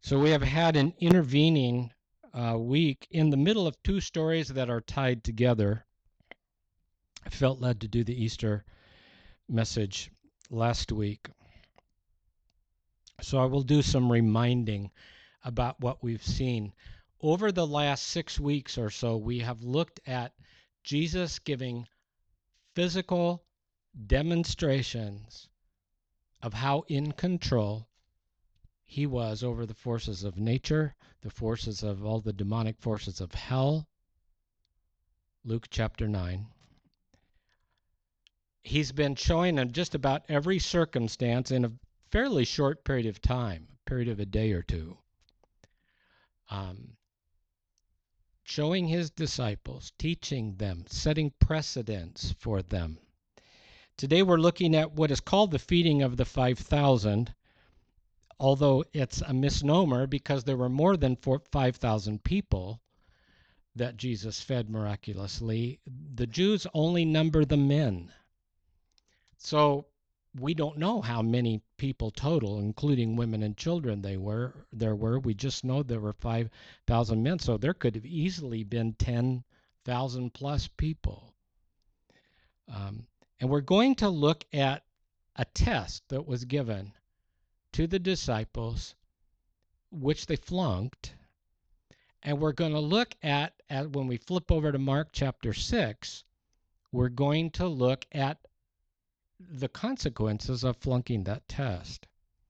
So we have had an intervening week in the middle of two stories that are tied together. I felt led to do the Easter message last week. So I will do some reminding about what we've seen. Over the last 6 weeks or so, we have looked at Jesus giving physical demonstrations of how in control he was over the forces of nature, the forces of all the demonic forces of hell. Luke chapter 9. He's been showing in just about every circumstance in a fairly short period of time, a period of a day or two, showing his disciples, teaching them, setting precedents for them. Today we're looking at what is called the feeding of the 5,000, although it's a misnomer because there were more than 5,000 people that Jesus fed miraculously. The Jews only number the men. So we don't know how many people total, including women and children, there were. We just know there were 5,000 men. So there could have easily been 10,000 plus people. And we're going to look at a test that was given to the disciples, which they flunked. And we're going to look at when we flip over to Mark chapter 6, we're going to look at the consequences of flunking that test.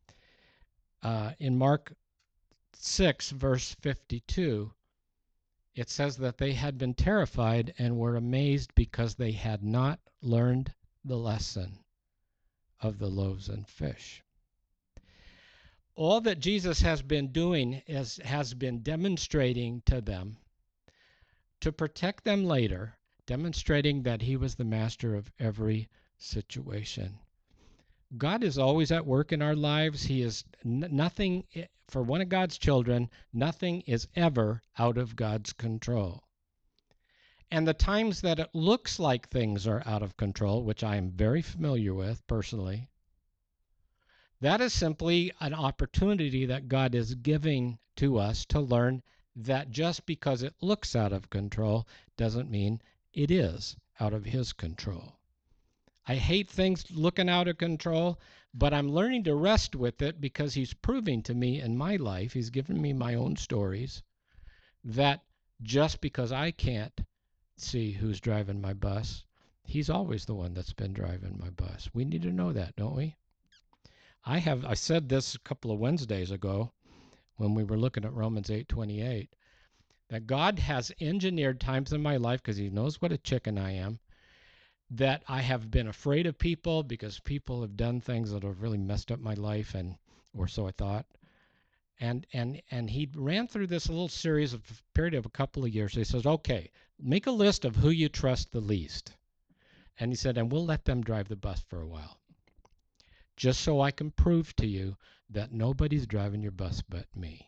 In Mark 6, verse 52, it says that they had been terrified and were amazed because they had not learned the lesson of the loaves and fish. All that Jesus has been doing has been demonstrating to them to protect them later, demonstrating that he was the master of every situation. God is always at work in our lives. He is nothing, for one of God's children, nothing is ever out of God's control. And the times that it looks like things are out of control, which I am very familiar with personally, that is simply an opportunity that God is giving to us to learn that just because it looks out of control doesn't mean it is out of his control. I hate things looking out of control, but I'm learning to rest with it because he's proving to me in my life, he's given me my own stories, that just because I can't see who's driving my bus, he's always the one that's been driving my bus. We need to know that, don't we? I said this a couple of Wednesdays ago when we were looking at Romans 8:28, that God has engineered times in my life because he knows what a chicken I am, that I have been afraid of people because people have done things that have really messed up my life, or so I thought. And he ran through this little series of period of a couple of years. He says, okay, make a list of who you trust the least. And he said, and we'll let them drive the bus for a while, just so I can prove to you that nobody's driving your bus but me.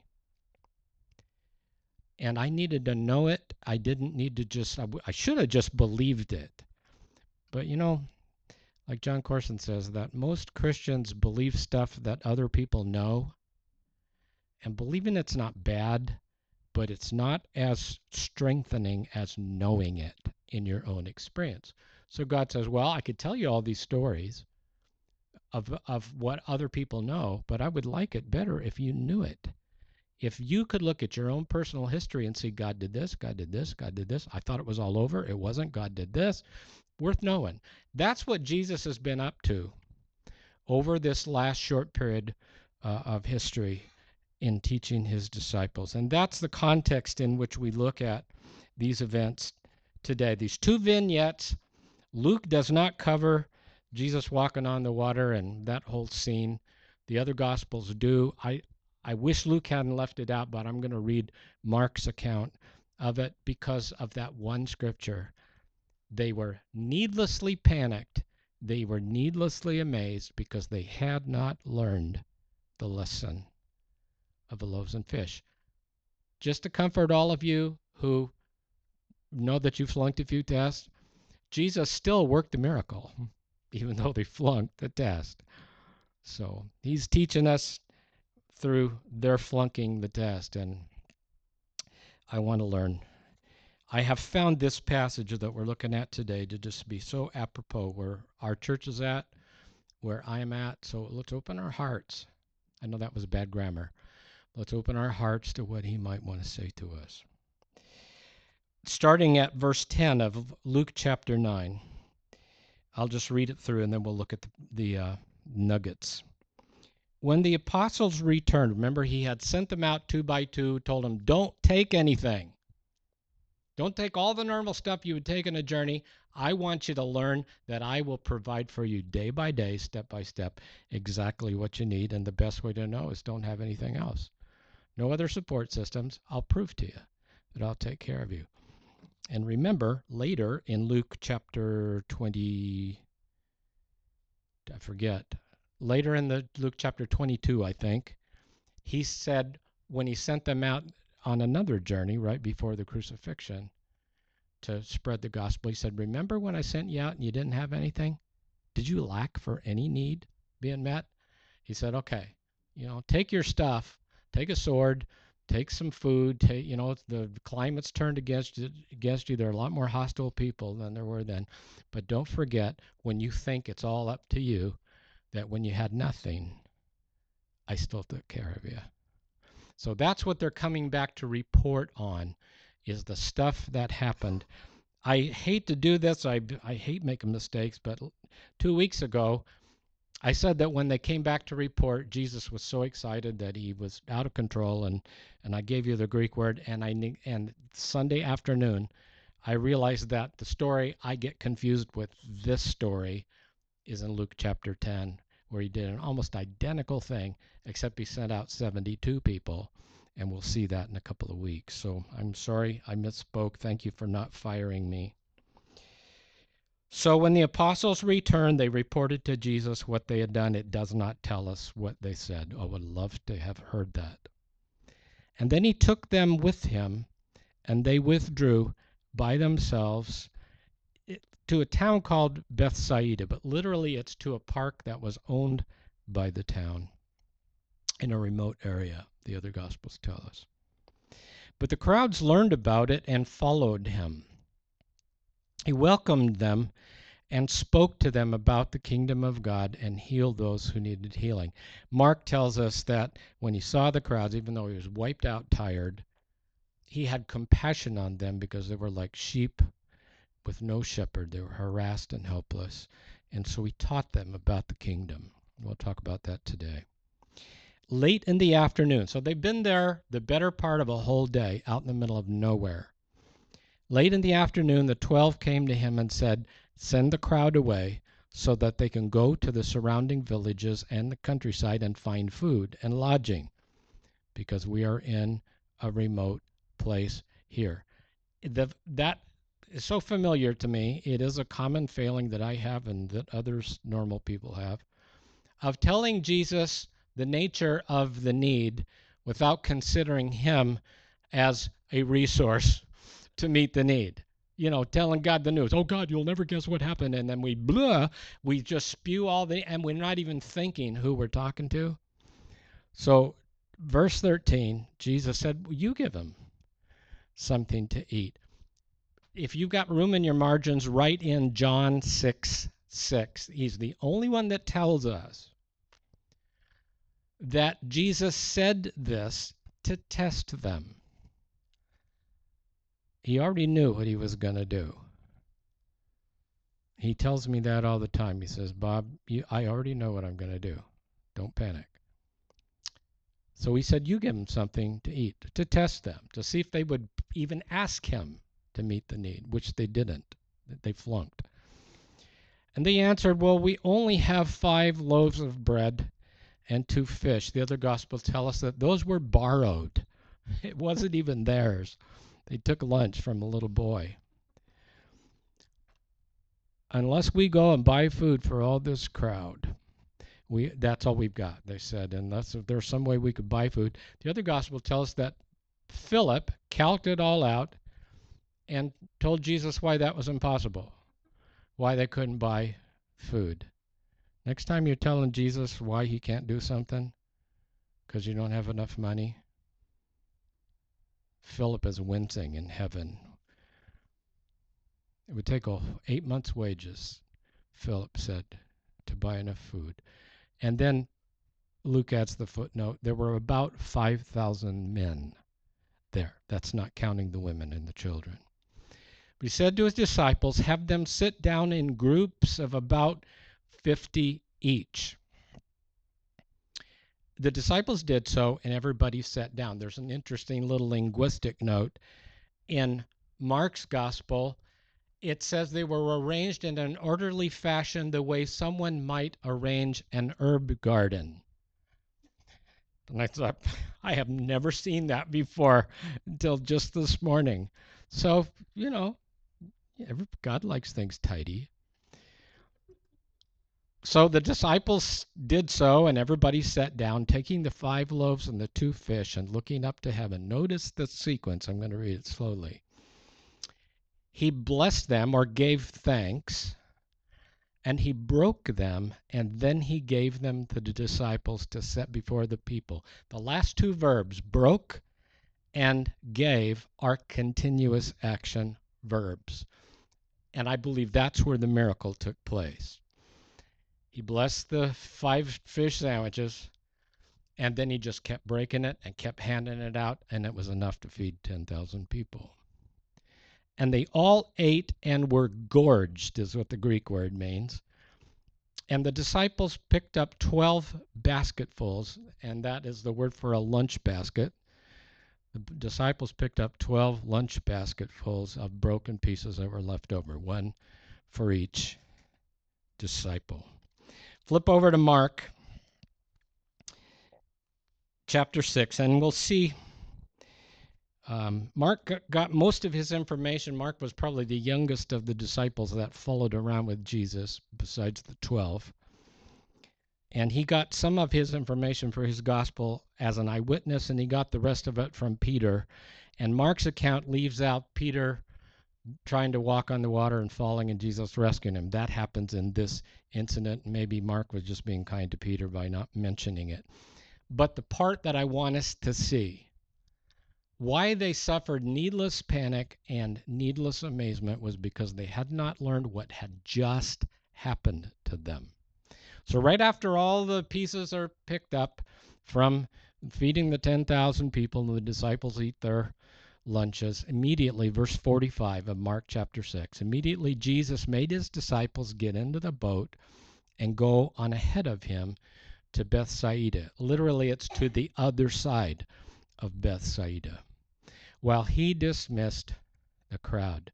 And I needed to know it. I didn't need to I should have just believed it. But like John Corson says, that most Christians believe stuff that other people know. And believing it's not bad, but it's not as strengthening as knowing it in your own experience. So God says, well, I could tell you all these stories of what other people know, but I would like it better if you knew it. If you could look at your own personal history and see God did this, God did this, God did this. I thought it was all over. It wasn't. God did this. Worth knowing. That's what Jesus has been up to over this last short period of history in teaching his disciples. And that's the context in which we look at these events today. These two vignettes, Luke does not cover Jesus walking on the water and that whole scene. The other Gospels do. I wish Luke hadn't left it out, but I'm going to read Mark's account of it because of that one scripture. They were needlessly panicked. They were needlessly amazed because they had not learned the lesson of the loaves and fish. Just to comfort all of you who know that you flunked a few tests, Jesus still worked the miracle, even though they flunked the test. So he's teaching us through their flunking the test, and I want to learn. I have found this passage that we're looking at today to just be so apropos where our church is at, where I am at. So let's open our hearts. I know that was bad grammar. Let's open our hearts to what he might want to say to us. Starting at verse 10 of Luke chapter 9. I'll just read it through and then we'll look at the nuggets. When the apostles returned, remember he had sent them out 2 by 2, told them, don't take anything. Don't take all the normal stuff you would take on a journey. I want you to learn that I will provide for you day by day, step by step, exactly what you need. And the best way to know is don't have anything else. No other support systems. I'll prove to you that I'll take care of you. And remember, later in Luke chapter 20, I forget, later in the Luke chapter 22, I think, he said when he sent them out on another journey right before the crucifixion to spread the gospel, he said, remember when I sent you out and you didn't have anything? Did you lack for any need being met? He said, okay, take your stuff, take a sword, take some food, the climate's turned against you. There are a lot more hostile people than there were then. But don't forget, when you think it's all up to you, that when you had nothing, I still took care of you. So that's what they're coming back to report on, is the stuff that happened. I hate to do this. I hate making mistakes, but 2 weeks ago, I said that when they came back to report, Jesus was so excited that he was out of control, and I gave you the Greek word, and Sunday afternoon, I realized that the story I get confused with this story is in Luke chapter 10, where he did an almost identical thing, except he sent out 72 people, and we'll see that in a couple of weeks. So I'm sorry I misspoke. Thank you for not firing me. So when the apostles returned, they reported to Jesus what they had done. It does not tell us what they said. I would love to have heard that. And then he took them with him, and they withdrew by themselves to a town called Bethsaida, but literally it's to a park that was owned by the town in a remote area, the other Gospels tell us. But the crowds learned about it and followed him. He welcomed them and spoke to them about the kingdom of God and healed those who needed healing. Mark tells us that when he saw the crowds, even though he was wiped out, tired, he had compassion on them because they were like sheep with no shepherd. They were harassed and helpless. And so he taught them about the kingdom. We'll talk about that today. Late in the afternoon, so they've been there the better part of a whole day out in the middle of nowhere. Late in the afternoon, the 12 came to him and said, send the crowd away so that they can go to the surrounding villages and the countryside and find food and lodging, because we are in a remote place here. That is so familiar to me. It is a common failing that I have and that others, normal people, have, of telling Jesus the nature of the need without considering him as a resource to meet the need. Telling God the news. Oh, God, you'll never guess what happened. And then we just spew and we're not even thinking who we're talking to. So verse 13, Jesus said, well, you give him something to eat. If you've got room in your margins, write in John 6:6. He's the only one that tells us that Jesus said this to test them. He already knew what he was going to do. He tells me that all the time. He says, Bob, I already know what I'm going to do. Don't panic. So he said, you give them something to eat, to test them, to see if they would even ask him to meet the need, which they didn't. They flunked. And they answered, well, we only have 5 loaves of bread and 2 fish. The other Gospels tell us that those were borrowed. It wasn't even theirs. They took lunch from a little boy. Unless we go and buy food for all this crowd, that's all we've got, they said, unless if there's some way we could buy food. The other Gospel tells us that Philip calced it all out and told Jesus why that was impossible, why they couldn't buy food. Next time you're telling Jesus why he can't do something, because you don't have enough money? Philip is wincing in heaven. It would take 8 months' wages, Philip said, to buy enough food. And then Luke adds the footnote, there were about 5,000 men there. That's not counting the women and the children. But he said to his disciples, have them sit down in groups of about 50 each. The disciples did so, and everybody sat down. There's an interesting little linguistic note. In Mark's gospel, it says they were arranged in an orderly fashion the way someone might arrange an herb garden. And I thought, I have never seen that before until just this morning. So, God likes things tidy. So the disciples did so, and everybody sat down, taking the 5 loaves and the 2 fish and looking up to heaven. Notice the sequence. I'm going to read it slowly. He blessed them, or gave thanks, and he broke them, and then he gave them to the disciples to set before the people. The last 2 verbs, broke and gave, are continuous action verbs. And I believe that's where the miracle took place. He blessed the 5 fish sandwiches, and then he just kept breaking it and kept handing it out, and it was enough to feed 10,000 people. And they all ate and were gorged, is what the Greek word means. And the disciples picked up 12 basketfuls, and that is the word for a lunch basket. The disciples picked up 12 lunch basketfuls of broken pieces that were left over, 1 for each disciple. Flip over to Mark chapter 6, and we'll see. Mark got most of his information. Mark was probably the youngest of the disciples that followed around with Jesus, besides the 12. And he got some of his information for his gospel as an eyewitness, and he got the rest of it from Peter. And Mark's account leaves out Peter trying to walk on the water and falling, and Jesus rescuing him. That happens in this incident. Maybe Mark was just being kind to Peter by not mentioning it. But the part that I want us to see, why they suffered needless panic and needless amazement, was because they had not learned what had just happened to them. So right after all the pieces are picked up from feeding the 10,000 people and the disciples eat their lunches, immediately, verse 45 of Mark chapter 6, immediately Jesus made his disciples get into the boat and go on ahead of him to Bethsaida. Literally, it's to the other side of Bethsaida, while he dismissed the crowd.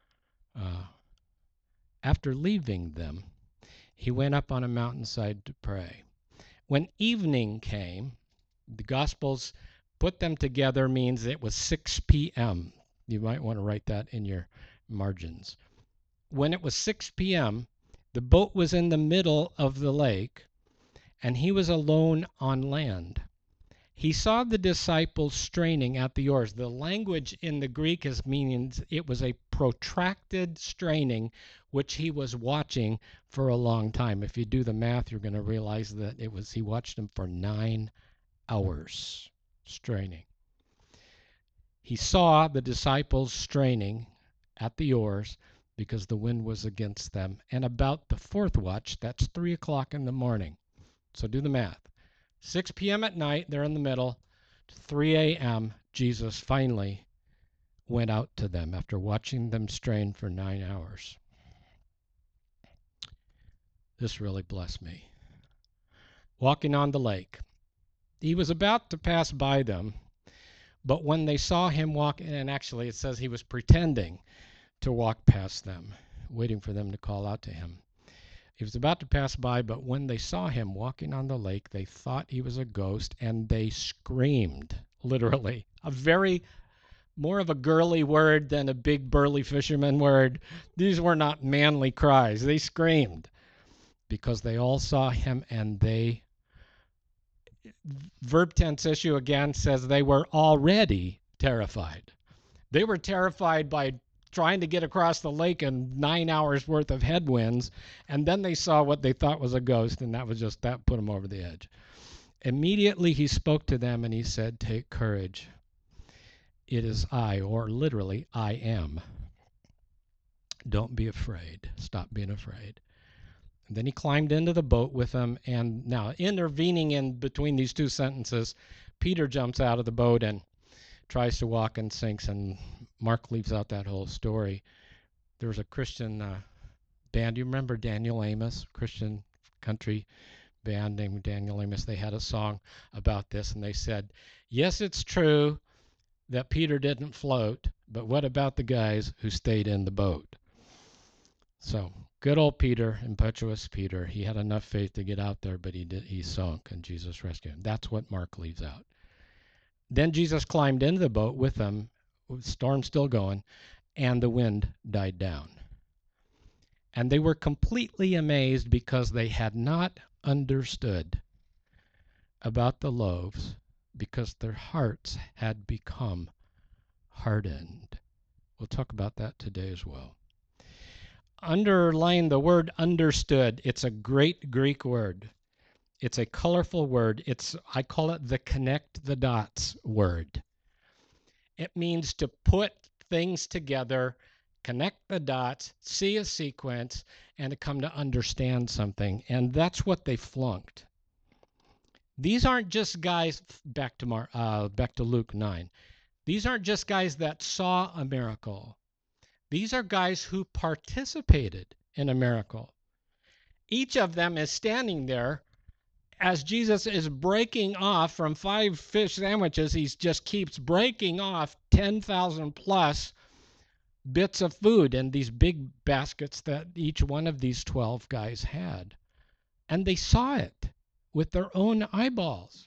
After leaving them, he went up on a mountainside to pray. When evening came, the Gospels put them together means it was 6 p.m. You might want to write that in your margins. When it was 6 p.m., the boat was in the middle of the lake, and he was alone on land. He saw the disciples straining at the oars. The language in the Greek is meaning it was a protracted straining, which he was watching for a long time. If you do the math, you're going to realize that he watched them for 9 hours straining. He saw the disciples straining at the oars because the wind was against them. And about the 4th watch, that's 3 o'clock in the morning. So do the math. 6 p.m. at night, they're in the middle. 3 a.m., Jesus finally went out to them after watching them strain for 9 hours. This really blessed me. Walking on the lake. He was about to pass by them, but when they saw him walk, and actually it says he was pretending to walk past them, waiting for them to call out to him. He was about to pass by, but when they saw him walking on the lake, they thought he was a ghost, and they screamed, literally. More of a girly word than a big burly fisherman word. These were not manly cries. They screamed because they all saw him, and verb tense issue again says they were already terrified. They were terrified by trying to get across the lake in 9 hours worth of headwinds, and then they saw what they thought was a ghost, and that put them over the edge. Immediately he spoke to them and he said, "Take courage. It is I," or literally, "I am. Don't be afraid. Stop being afraid." And then he climbed into the boat with them. And now, intervening in between these two sentences, Peter jumps out of the boat and tries to walk and sinks. And Mark leaves out that whole story. There was a Christian band. You remember Daniel Amos, Christian country band named Daniel Amos? They had a song about this, and they said, "Yes, it's true that Peter didn't float, but what about the guys who stayed in the boat?" So good old Peter, impetuous Peter, he had enough faith to get out there, but he sunk, and Jesus rescued him. That's what Mark leaves out. Then Jesus climbed into the boat with them, with the storm still going, and the wind died down. And they were completely amazed because they had not understood about the loaves, because their hearts had become hardened. We'll talk about that today as well. Underline the word understood. It's a great Greek word. It's a colorful word. I call it the connect the dots word. It means to put things together, connect the dots, see a sequence, and to come to understand something. And that's what they flunked. These aren't just guys, back to Luke 9. These aren't just guys that saw a miracle. These are guys who participated in a miracle. Each of them is standing there as Jesus is breaking off from 5 fish sandwiches. He just keeps breaking off 10,000 plus bits of food in these big baskets that each one of these 12 guys had. And they saw it with their own eyeballs.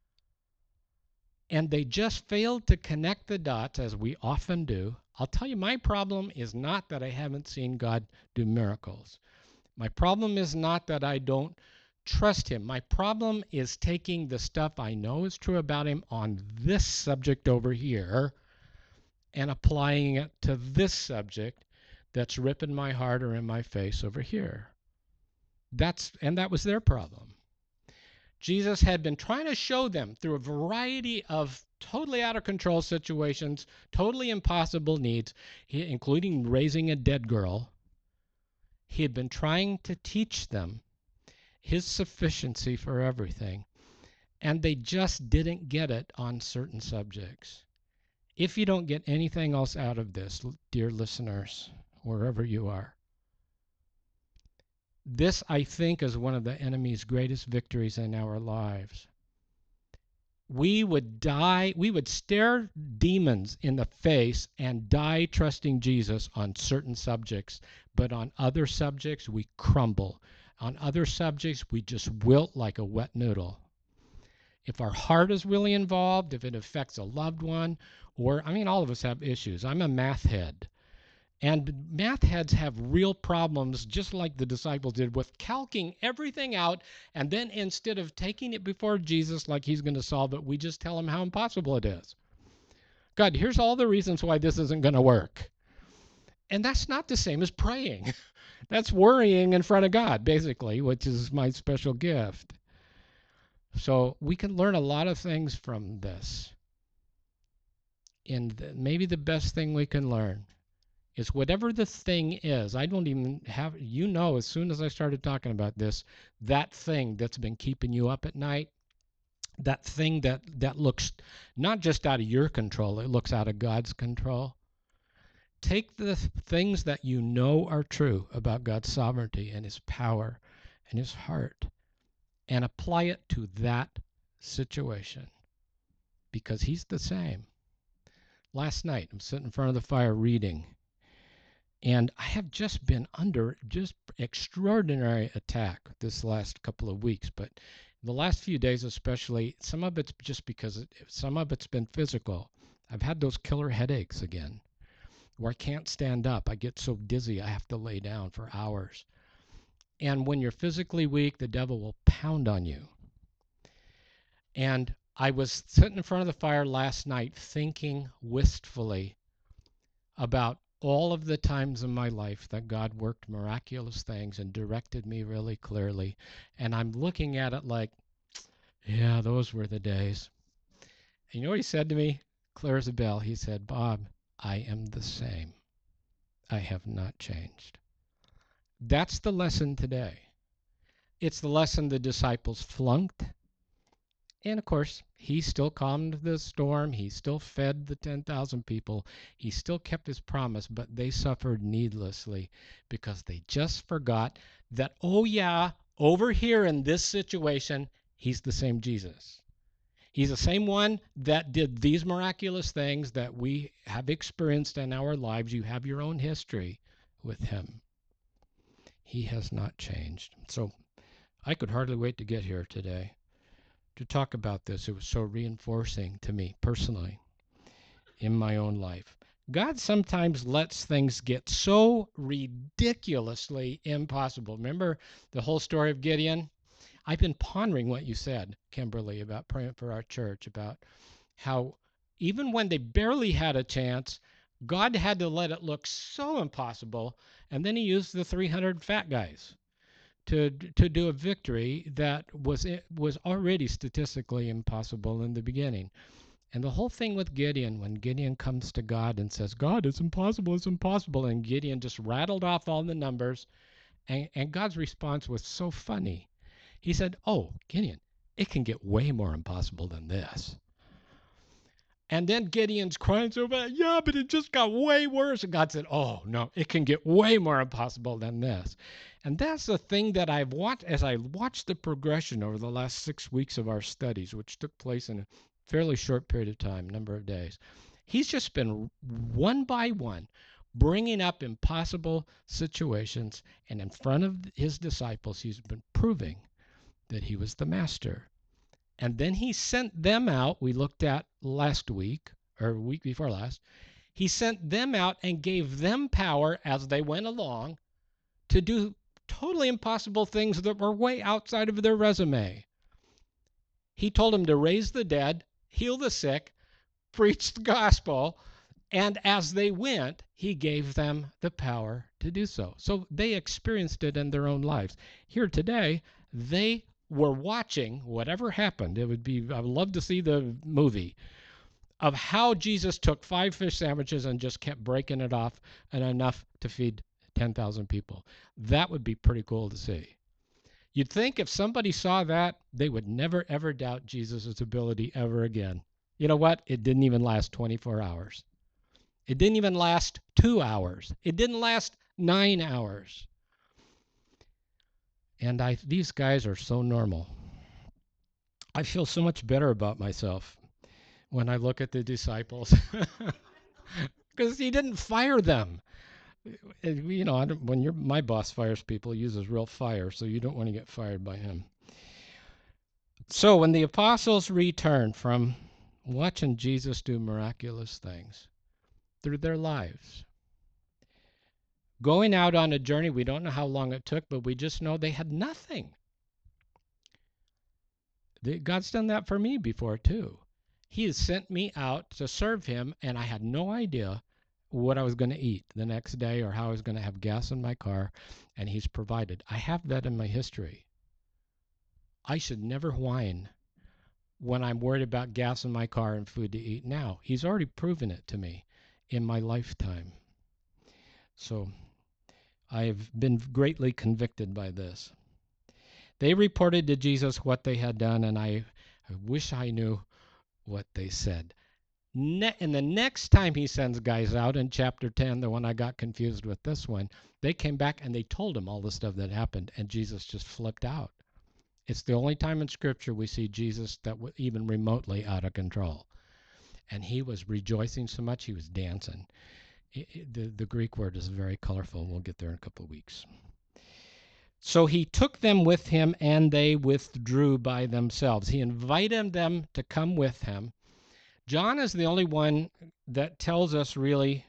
And they just failed to connect the dots, as we often do. I'll tell you, my problem is not that I haven't seen God do miracles. My problem is not that I don't trust him. My problem is taking the stuff I know is true about him on this subject over here and applying it to this subject that's ripping my heart or in my face over here. That was their problem. Jesus had been trying to show them through a variety of totally out of control situations, totally impossible needs, including raising a dead girl. He had been trying to teach them his sufficiency for everything, and they just didn't get it on certain subjects. If you don't get anything else out of this, dear listeners, wherever you are, this, I think, is one of the enemy's greatest victories in our lives. We would stare demons in the face and die trusting Jesus on certain subjects, but on other subjects we crumble. On other subjects we just wilt like a wet noodle. If our heart is really involved, if it affects a loved one, all of us have issues. I'm a math head. And math heads have real problems, just like the disciples did, with calking everything out, and then instead of taking it before Jesus like he's going to solve it, we just tell him how impossible it is. God, here's all the reasons why this isn't going to work. And that's not the same as praying. That's worrying in front of God, basically, which is my special gift. So we can learn a lot of things from this. And maybe the best thing we can learn is whatever the thing is. I don't even have, as soon as I started talking about this, that thing that's been keeping you up at night, that thing that looks not just out of your control, it looks out of God's control. Take the things that you know are true about God's sovereignty and his power and his heart and apply it to that situation, because he's the same. Last night, I'm sitting in front of the fire reading, and I have just been under just extraordinary attack this last couple of weeks. But the last few days especially, some of it's just because some of it's been physical. I've had those killer headaches again where I can't stand up. I get so dizzy I have to lay down for hours. And when you're physically weak, the devil will pound on you. And I was sitting in front of the fire last night thinking wistfully about all of the times in my life that God worked miraculous things and directed me really clearly. And I'm looking at it like, Yeah, those were the days. And you know what he said to me? Clear as a bell. He said, Bob, I am the same. I have not changed. That's the lesson today. It's the lesson the disciples flunked. And of course, he still calmed the storm. He still fed the 10,000 people. He still kept his promise, but they suffered needlessly because they just forgot that, oh, yeah, over here in this situation, he's the same Jesus. He's the same one that did these miraculous things that we have experienced in our lives. You have your own history with him. He has not changed. So I could hardly wait to get here today to talk about this. It was so reinforcing to me personally in my own life. God sometimes lets things get so ridiculously impossible. Remember the whole story of Gideon? I've been pondering what you said, Kimberly, about praying for our church, about how even when they barely had a chance, God had to let it look so impossible, and then he used the 300 fat guys to do a victory that was already statistically impossible in the beginning. And the whole thing with Gideon, when Gideon comes to God and says, God, it's impossible, and Gideon just rattled off all the numbers, and God's response was so funny. He said, oh, Gideon, it can get way more impossible than this. And then Gideon's crying so bad, yeah, but it just got way worse. And God said, oh, no, it can get way more impossible than this. And that's the thing that I've watched as I watched the progression over the last 6 weeks of our studies, which took place in a fairly short period of time, number of days. He's just been one by one bringing up impossible situations, and in front of his disciples, he's been proving that he was the master. And then he sent them out. We looked at last week, or week before last. He sent them out and gave them power as they went along to do totally impossible things that were way outside of their resume. He told them to raise the dead, heal the sick, preach the gospel, and as they went, he gave them the power to do so. So they experienced it in their own lives. Here today, they were watching whatever happened. I would love to see the movie of how Jesus took 5 fish sandwiches and just kept breaking it off and enough to feed 10,000 people. That would be pretty cool to see. You'd think if somebody saw that, they would never, ever doubt Jesus' ability ever again. You know what? It didn't even last 24 hours. It didn't even last 2 hours. It didn't last 9 hours. And these guys are so normal. I feel so much better about myself when I look at the disciples because he didn't fire them. You know, when my boss fires people, he uses real fire, so you don't want to get fired by him. So when the apostles returned from watching Jesus do miraculous things through their lives, going out on a journey, we don't know how long it took, but we just know they had nothing. God's done that for me before too. He has sent me out to serve him, and I had no idea what I was going to eat the next day or how I was going to have gas in my car, and he's provided. I have that in my history. I should never whine when I'm worried about gas in my car and food to eat now. He's already proven it to me in my lifetime. So I've been greatly convicted by this. They reported to Jesus what they had done, and I wish I knew what they said. And the next time he sends guys out in chapter 10, the one I got confused with this one, they came back and they told him all the stuff that happened, and Jesus just flipped out. It's the only time in Scripture we see Jesus that was even remotely out of control. And he was rejoicing so much, he was dancing. The Greek word is very colorful. We'll get there in a couple of weeks. So he took them with him, and they withdrew by themselves. He invited them to come with him. John is the only one that tells us really,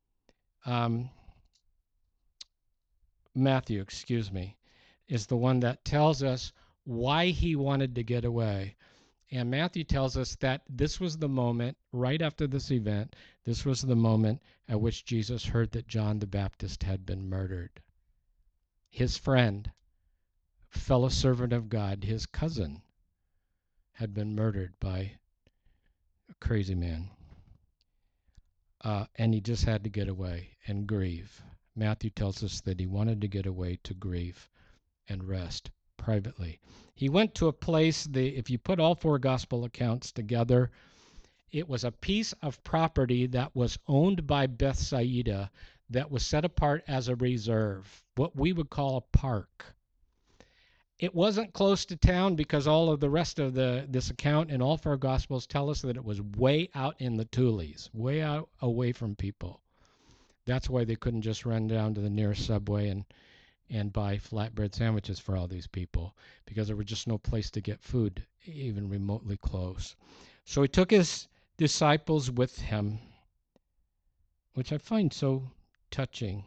Matthew, is the one that tells us why he wanted to get away. And Matthew tells us that this was the moment, right after this event, this was the moment at which Jesus heard that John the Baptist had been murdered. His friend, fellow servant of God, his cousin, had been murdered by a crazy man. And he just had to get away and grieve. Matthew tells us that he wanted to get away to grieve and rest privately. He went to a place, if you put all four gospel accounts together, it was a piece of property that was owned by Bethsaida that was set apart as a reserve, what we would call a park. It wasn't close to town because all of the rest of this account and all four Gospels tell us that it was way out in the Tules, way out away from people. That's why they couldn't just run down to the nearest Subway and buy flatbread sandwiches for all these people, because there was just no place to get food even remotely close. So he took his disciples with him, which I find so touching.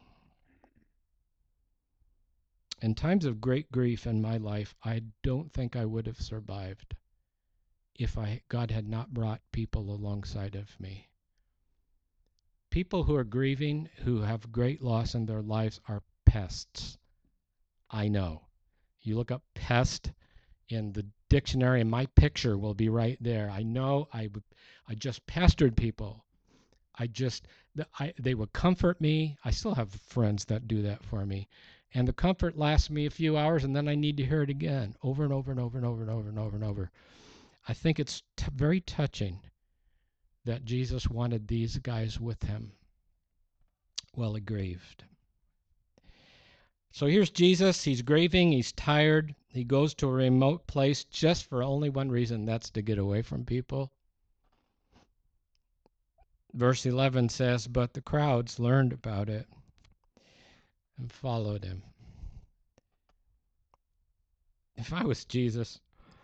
In times of great grief in my life, I don't think I would have survived if God had not brought people alongside of me. People who are grieving, who have great loss in their lives, are pests. I know. You look up pest in the dictionary and my picture will be right there. I know I just pestered people. They would comfort me. I still have friends that do that for me. And the comfort lasts me a few hours, and then I need to hear it again, over and over and over and over and over and over and over. I think it's very touching that Jesus wanted these guys with him while he grieved. So here's Jesus. He's grieving. He's tired. He goes to a remote place just for only one reason. That's to get away from people. Verse 11 says, but the crowds learned about it and followed him. If I was Jesus,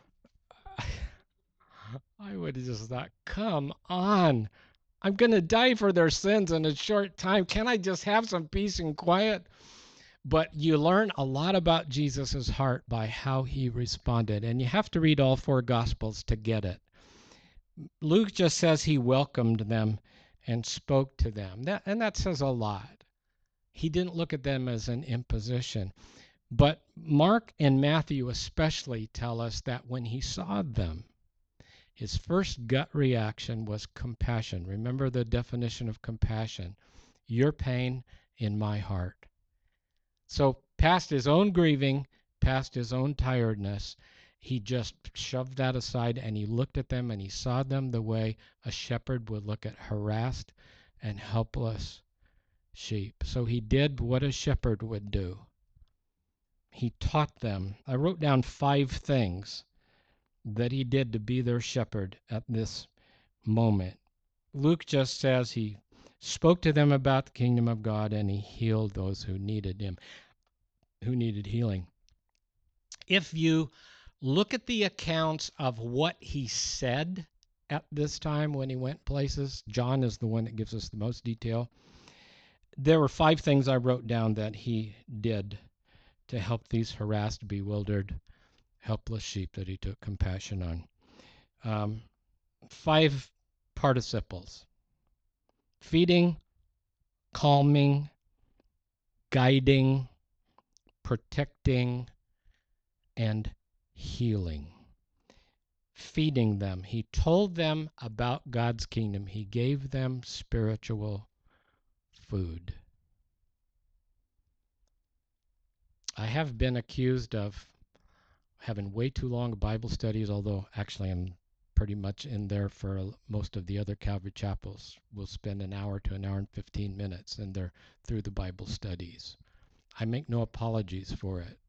I would have just thought, come on. I'm going to die for their sins in a short time. Can I just have some peace and quiet? But you learn a lot about Jesus' heart by how he responded. And you have to read all four Gospels to get it. Luke just says he welcomed them and spoke to them. That says a lot. He didn't look at them as an imposition. But Mark and Matthew especially tell us that when he saw them, his first gut reaction was compassion. Remember the definition of compassion. Your pain in my heart. So past his own grieving, past his own tiredness, he just shoved that aside and he looked at them and he saw them the way a shepherd would look at harassed and helpless sheep. So he did what a shepherd would do. He taught them. I wrote down 5 things that he did to be their shepherd at this moment. Luke just says he spoke to them about the kingdom of God and he healed those who needed him, who needed healing. If you look at the accounts of what he said at this time when he went places, John is the one that gives us the most detail. There were 5 things I wrote down that he did to help these harassed, bewildered, helpless sheep that he took compassion on. 5 participles: feeding, calming, guiding, protecting, and healing. Feeding them. He told them about God's kingdom. He gave them spiritual food. I have been accused of having way too long Bible studies, although actually I'm pretty much in there for most of the other Calvary chapels. We'll spend an hour to an hour and 15 minutes and they're through the Bible studies. I make no apologies for it.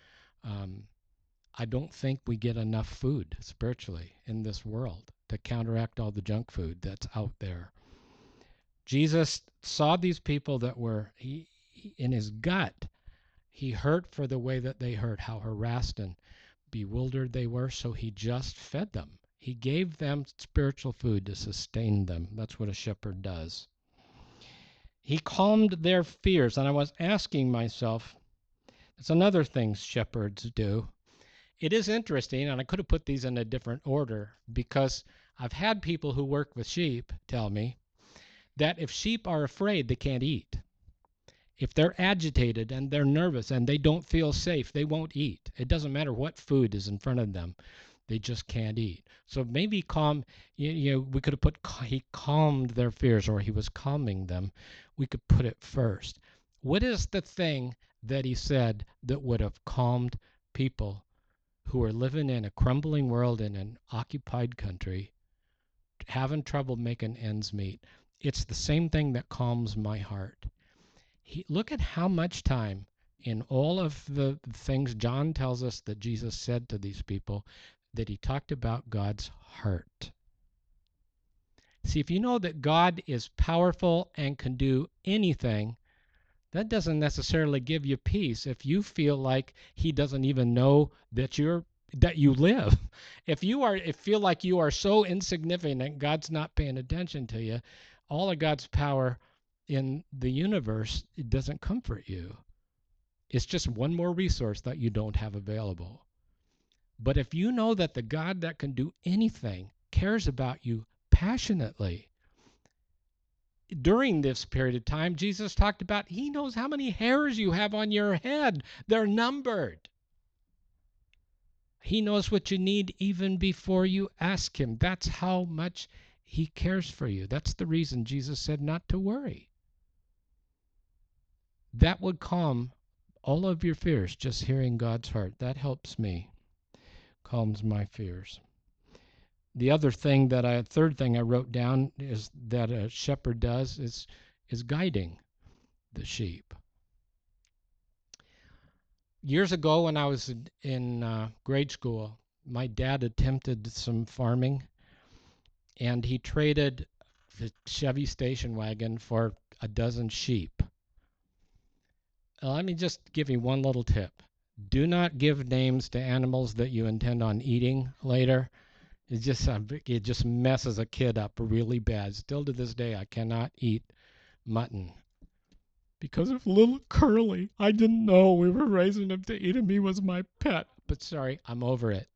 I don't think we get enough food spiritually in this world to counteract all the junk food that's out there. Jesus saw these people that were, in his gut, he hurt for the way that they hurt, how harassed and bewildered they were, so he just fed them. He gave them spiritual food to sustain them. That's what a shepherd does. He calmed their fears, and I was asking myself, it's another thing shepherds do. It is interesting, and I could have put these in a different order, because I've had people who work with sheep tell me that if sheep are afraid, they can't eat. If they're agitated and they're nervous and they don't feel safe, they won't eat. It doesn't matter what food is in front of them. They just can't eat. So maybe we could have put he calmed their fears, or he was calming them. We could put it first. What is the thing that he said that would have calmed people who are living in a crumbling world in an occupied country, having trouble making ends meet? It's the same thing that calms my heart. Look at how much time in all of the things John tells us that Jesus said to these people, that he talked about God's heart. See, if you know that God is powerful and can do anything, that doesn't necessarily give you peace if you feel like he doesn't even know that you live. If feel like you are so insignificant, God's not paying attention to you, all of God's power in the universe, it doesn't comfort you. It's just one more resource that you don't have available. But if you know that the God that can do anything cares about you passionately, during this period of time, Jesus talked about he knows how many hairs you have on your head. They're numbered. He knows what you need even before you ask him. That's how much he cares for you. That's the reason Jesus said not to worry. That would calm all of your fears, just hearing God's heart. That helps me, calms my fears. The third thing I wrote down is that a shepherd does is guiding the sheep. Years ago when I was in grade school, my dad attempted some farming, and he traded the Chevy station wagon for a dozen sheep. Let me just give you one little tip. Do not give names to animals that you intend on eating later. It just messes a kid up really bad. Still to this day, I cannot eat mutton because of little Curly. I didn't know we were raising him to eat him. He was my pet. But sorry, I'm over it.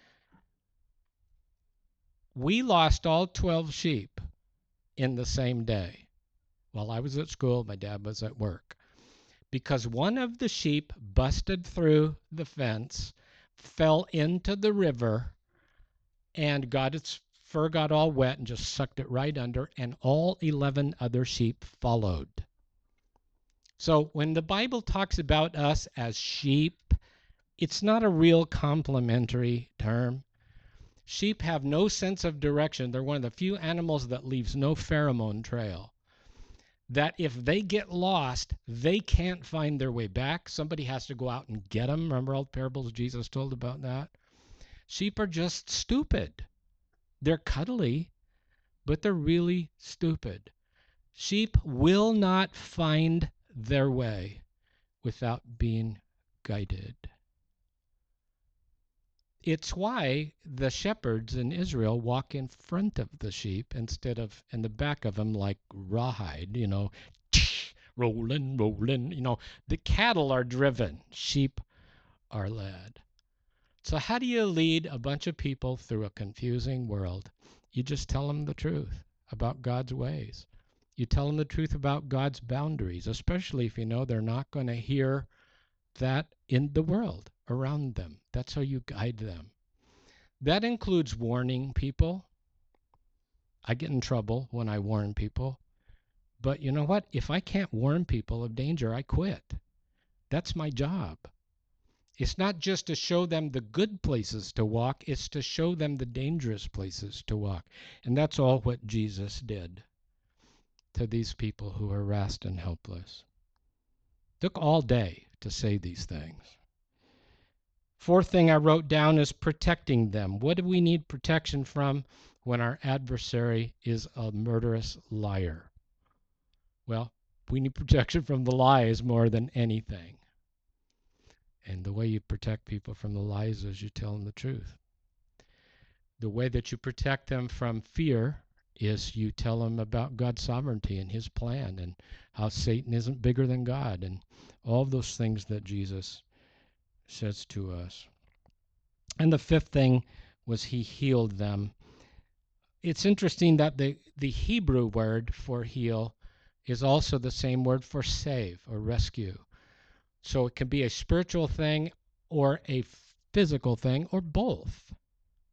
We lost all 12 sheep in the same day. While I was at school, my dad was at work. Because one of the sheep busted through the fence, fell into the river, and its fur got all wet and just sucked it right under, and all 11 other sheep followed. So when the Bible talks about us as sheep, it's not a real complimentary term. Sheep have no sense of direction. They're one of the few animals that leaves no pheromone trail. That if they get lost, they can't find their way back. Somebody has to go out and get them. Remember all the parables Jesus told about that? Sheep are just stupid. They're cuddly, but they're really stupid. Sheep will not find their way without being guided. It's why the shepherds in Israel walk in front of the sheep instead of in the back of them like rawhide, rolling. The cattle are driven, sheep are led. So how do you lead a bunch of people through a confusing world? You just tell them the truth about God's ways. You tell them the truth about God's boundaries, especially if you know they're not going to hear that in the world around them. That's how you guide them. That includes warning people. I get in trouble when I warn people. But you know what? If I can't warn people of danger, I quit. That's my job. It's not just to show them the good places to walk, it's to show them the dangerous places to walk. And that's all what Jesus did to these people who are harassed and helpless. Took all day to say these things. Fourth thing I wrote down is protecting them. What do we need protection from when our adversary is a murderous liar? Well, we need protection from the lies more than anything. And the way you protect people from the lies is you tell them the truth. The way that you protect them from fear is you tell them about God's sovereignty and his plan and how Satan isn't bigger than God and all of those things that Jesus says to us. And the fifth thing was he healed them. It's interesting that the Hebrew word for heal is also the same word for save or rescue. So it can be a spiritual thing or a physical thing or both.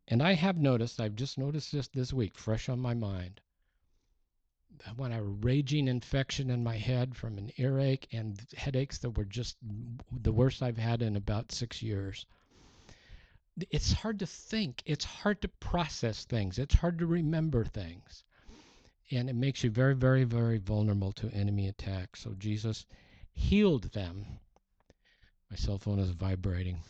And I have noticed, I've just noticed this week, fresh on my mind, that when I had a raging infection in my head from an earache and headaches that were just the worst I've had in about 6 years. It's hard to think. It's hard to process things. It's hard to remember things. And it makes you very, very, very vulnerable to enemy attacks. So Jesus healed them. My cell phone is vibrating.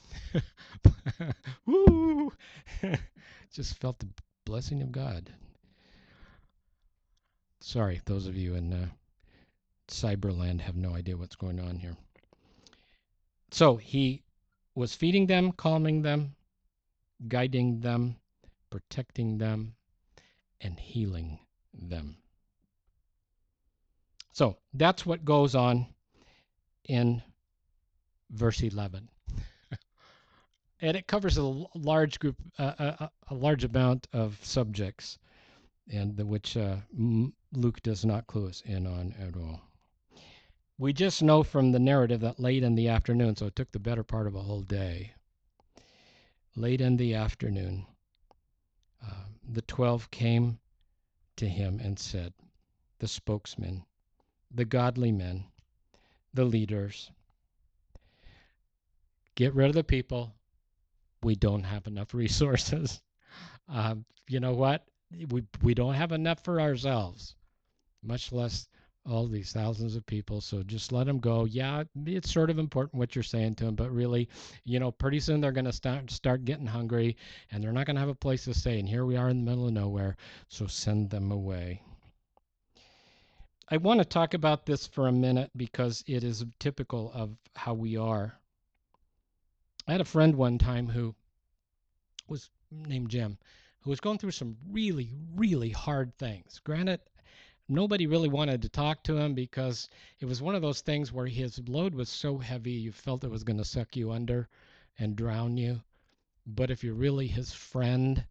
Woo! Just felt the blessing of God. Sorry, those of you in Cyberland have no idea what's going on here. So he was feeding them, calming them, guiding them, protecting them, and healing them. So that's what goes on in verse 11. And it covers a large group, a large amount of subjects, and which Luke does not clue us in on at all. We just know from the narrative that late in the afternoon, so it took the better part of a whole day, late in the afternoon, the 12 came to him and said, the spokesmen, the godly men, the leaders, get rid of the people. We don't have enough resources. You know what? We don't have enough for ourselves, much less all these thousands of people. So just let them go. Yeah, it's sort of important what you're saying to them, but really, pretty soon they're going to start getting hungry, and they're not going to have a place to stay. And here we are in the middle of nowhere. So send them away. I want to talk about this for a minute because it is typical of how we are. I had a friend one time who was named Jim, who was going through some really, really hard things. Granted, nobody really wanted to talk to him because it was one of those things where his load was so heavy you felt it was going to suck you under and drown you. But if you're really his friend,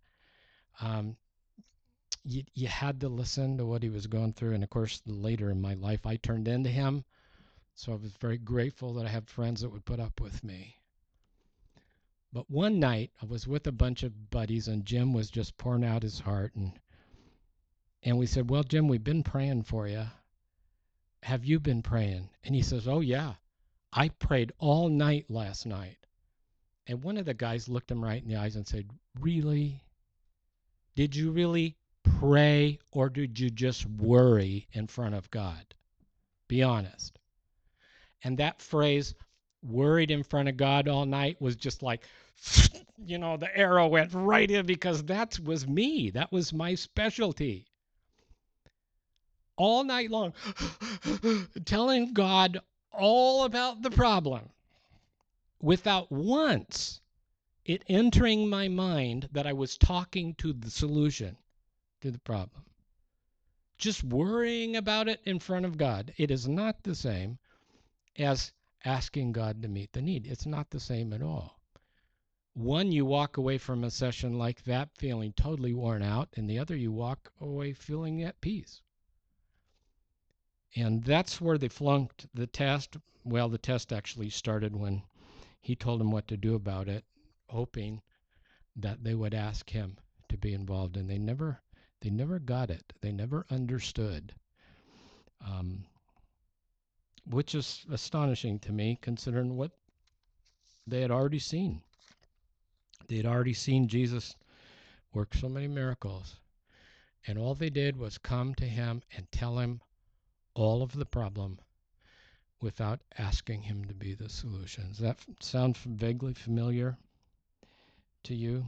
you had to listen to what he was going through. And of course, later in my life, I turned into him. So I was very grateful that I had friends that would put up with me. But one night, I was with a bunch of buddies, and Jim was just pouring out his heart. And we said, well, Jim, we've been praying for you. Have you been praying? And he says, oh, yeah. I prayed all night last night. And one of the guys looked him right in the eyes and said, really? Did you really pray, or did you just worry in front of God? Be honest. And that phrase, worried in front of God all night, was just like, the arrow went right in, because that was me. That was my specialty. All night long, telling God all about the problem without once it entering my mind that I was talking to the solution to the problem. Just worrying about it in front of God. It is not the same as asking God to meet the need. It's not the same at all. One, you walk away from a session like that feeling totally worn out, and the other, you walk away feeling at peace. And that's where they flunked the test. Well, the test actually started when he told them what to do about it, hoping that they would ask him to be involved. And they never got it. They never understood, which is astonishing to me, considering what they had already seen. They had already seen Jesus work so many miracles. And all they did was come to him and tell him all of the problem without asking him to be the solution. Does that sound vaguely familiar to you?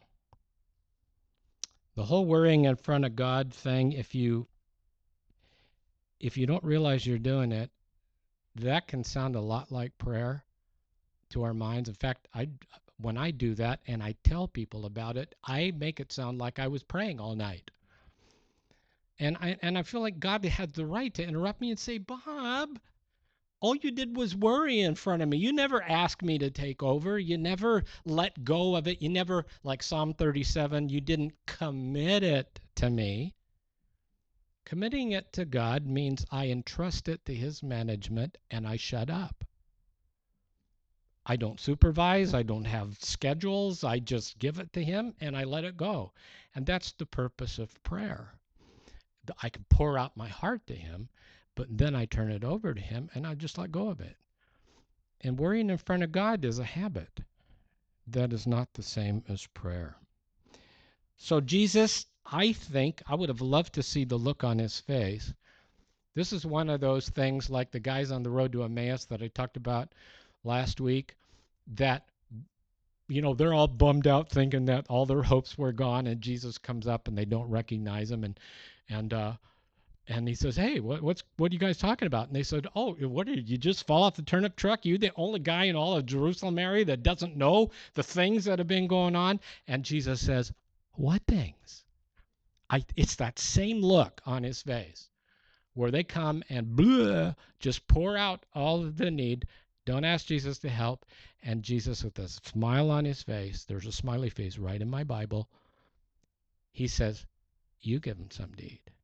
The whole worrying in front of God thing, if you don't realize you're doing it, that can sound a lot like prayer to our minds. In fact, when I do that and I tell people about it, I make it sound like I was praying all night. And I feel like God had the right to interrupt me and say, Bob, all you did was worry in front of me. You never asked me to take over. You never let go of it. You never, like Psalm 37, you didn't commit it to me. Committing it to God means I entrust it to his management and I shut up. I don't supervise. I don't have schedules. I just give it to him and I let it go. And that's the purpose of prayer. I can pour out my heart to him, but then I turn it over to him and I just let go of it. And worrying in front of God is a habit. That is not the same as prayer. So Jesus, I think, I would have loved to see the look on his face. This is one of those things like the guys on the road to Emmaus that I talked about last week, that, they're all bummed out thinking that all their hopes were gone, and Jesus comes up and they don't recognize him. And he says, "Hey, what are you guys talking about?" And they said, "Oh, what did you just fall off the turnip truck? You the only guy in all of Jerusalem area that doesn't know the things that have been going on?" And Jesus says, "What things?" It's that same look on his face where they come and just pour out all of the need. Don't ask Jesus to help. And Jesus, with a smile on his face, there's a smiley face right in my Bible, he says, "You give him some to eat."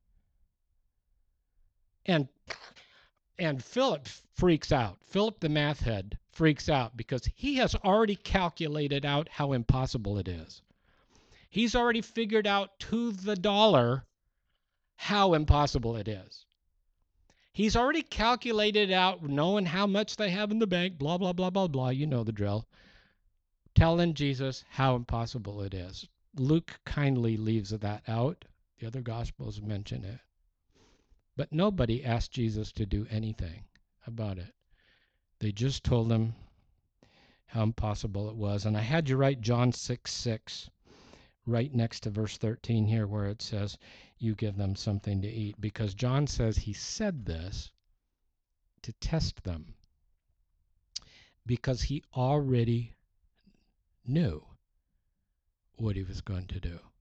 And Philip freaks out. Philip the math head freaks out because he has already calculated out how impossible it is. He's already figured out to the dollar how impossible it is. He's already calculated out, knowing how much they have in the bank, blah, blah, blah, blah, blah. You know the drill. Telling Jesus how impossible it is. Luke kindly leaves that out. The other Gospels mention it. But nobody asked Jesus to do anything about it. They just told him how impossible it was. And I had you write John 6:6 right next to verse 13 here, where it says, "You give them something to eat." Because John says he said this to test them, because he already knew what he was going to do.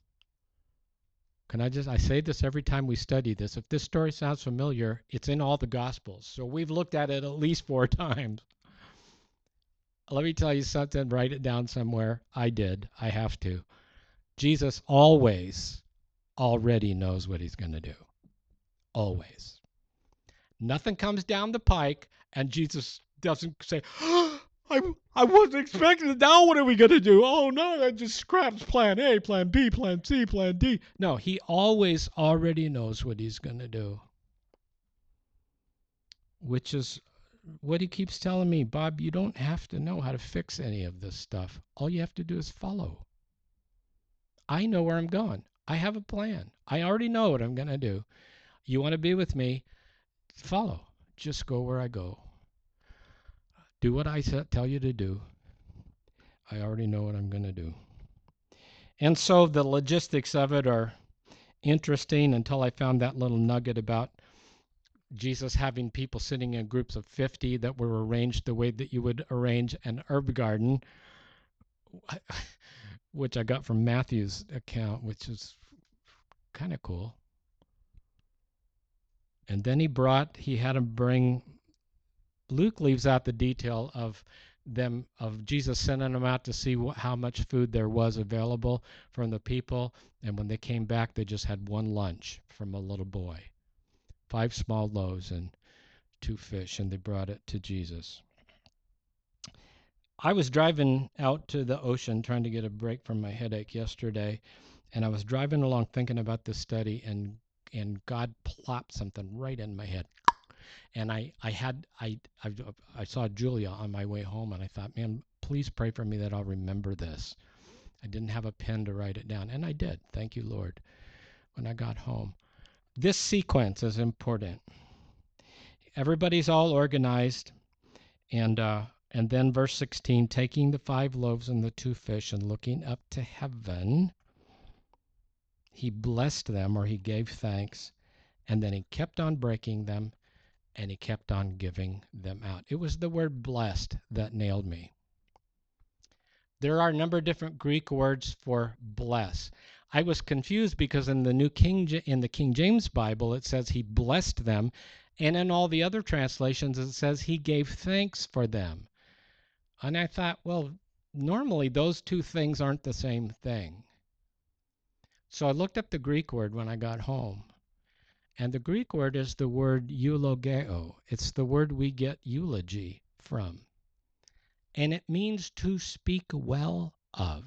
I say this every time we study this. If this story sounds familiar, it's in all the Gospels. So we've looked at it at least 4 times. Let me tell you something. Write it down somewhere. I did. I have to. Jesus always already knows what he's going to do. Always. Nothing comes down the pike and Jesus doesn't say, I wasn't expecting it. Now what are we going to do? Oh, no, that just scraps plan A, plan B, plan C, plan D. No, he always already knows what he's going to do, which is what he keeps telling me. Bob, you don't have to know how to fix any of this stuff. All you have to do is follow. I know where I'm going. I have a plan. I already know what I'm going to do. You want to be with me? Follow. Just go where I go. Do what I tell you to do. I already know what I'm going to do. And so the logistics of it are interesting until I found that little nugget about Jesus having people sitting in groups of 50 that were arranged the way that you would arrange an herb garden, which I got from Matthew's account, which is kind of cool. And then he had him bring, Luke leaves out the detail of Jesus sending them out to see how much food there was available from the people. And when they came back, they just had one lunch from a little boy, 5 small loaves and 2 fish, and they brought it to Jesus. I was driving out to the ocean trying to get a break from my headache yesterday, and I was driving along thinking about this study, and God plopped something right in my head. And I saw Julia on my way home, and I thought, man, please pray for me that I'll remember this. I didn't have a pen to write it down, and I did. Thank you, Lord, when I got home. This sequence is important. Everybody's all organized, and then verse 16, taking the 5 loaves and the 2 fish and looking up to heaven, he blessed them, or he gave thanks, and then he kept on breaking them, and he kept on giving them out. It was the word blessed that nailed me. There are a number of different Greek words for bless. I was confused because in the King James Bible it says he blessed them, and in all the other translations it says he gave thanks for them. And I thought, well, normally those 2 things aren't the same thing. So I looked up the Greek word when I got home. And the Greek word is the word eulogeo. It's the word we get eulogy from. and it means to speak well of.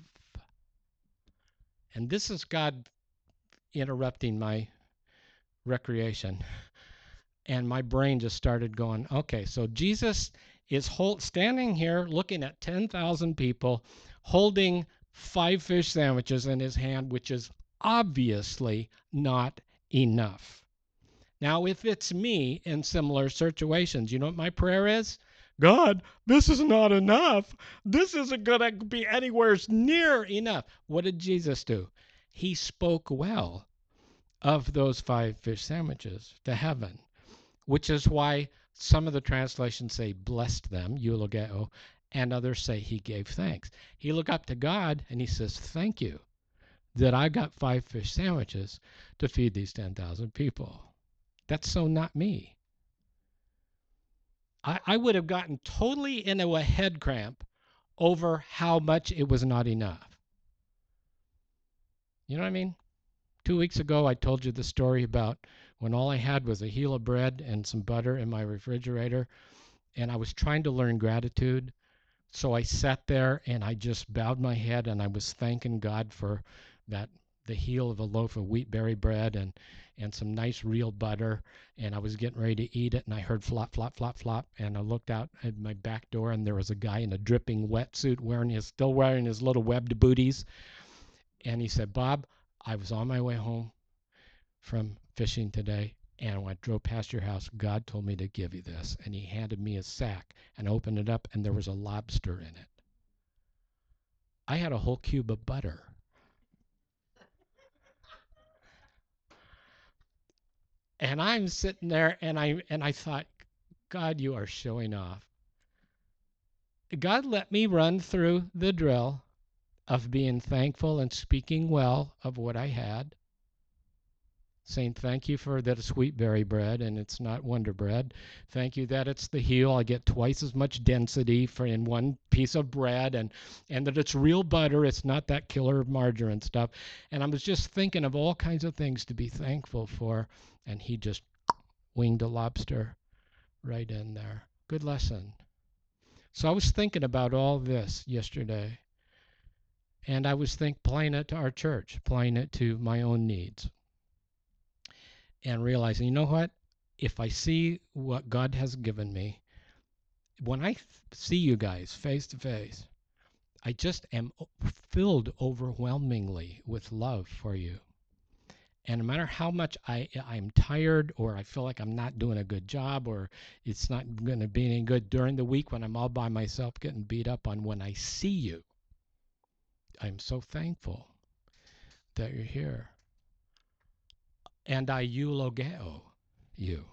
And this is God interrupting my recreation. And my brain just started going, okay, so Jesus is standing here looking at 10,000 people holding 5 fish sandwiches in his hand, which is obviously not enough. Now, if it's me in similar situations, you know what my prayer is? God, this is not enough. This isn't going to be anywhere near enough. What did Jesus do? He spoke well of those 5 fish sandwiches to heaven, which is why some of the translations say blessed them, eulogeo, and others say he gave thanks. He looked up to God and he says, thank you that I got 5 fish sandwiches to feed these 10,000 people. That's so not me. I would have gotten totally into a head cramp over how much it was not enough. You know what I mean? 2 weeks ago, I told you the story about when all I had was a heel of bread and some butter in my refrigerator, and I was trying to learn gratitude. So I sat there and I just bowed my head and I was thanking God for that, the heel of a loaf of wheat berry bread and some nice real butter. And I was getting ready to eat it and I heard flop, flop, flop, flop. And I looked out at my back door and there was a guy in a dripping wetsuit still wearing his little webbed booties. And he said, Bob, I was on my way home from fishing today, and when I drove past your house, God told me to give you this. And he handed me a sack, and I opened it up, and there was a lobster in it. I had a whole cube of butter. And I'm sitting there, and I thought, God, you are showing off. God let me run through the drill of being thankful and speaking well of what I had, saying thank you for that it's wheat berry bread and it's not Wonder Bread. Thank you that it's the heel. I get twice as much density in one piece of bread, and that it's real butter. It's not that killer margarine stuff. And I was just thinking of all kinds of things to be thankful for, and he just winged a lobster right in there. Good lesson. So I was thinking about all this yesterday, and I was applying it to our church, applying it to my own needs, and realizing, you know what? If I see what God has given me, when I see you guys face to face, I just am filled overwhelmingly with love for you. And no matter how much I'm tired, or I feel like I'm not doing a good job, or it's not going to be any good during the week when I'm all by myself getting beat up on, when I see you, I'm so thankful that you're here. And I eulogeo you.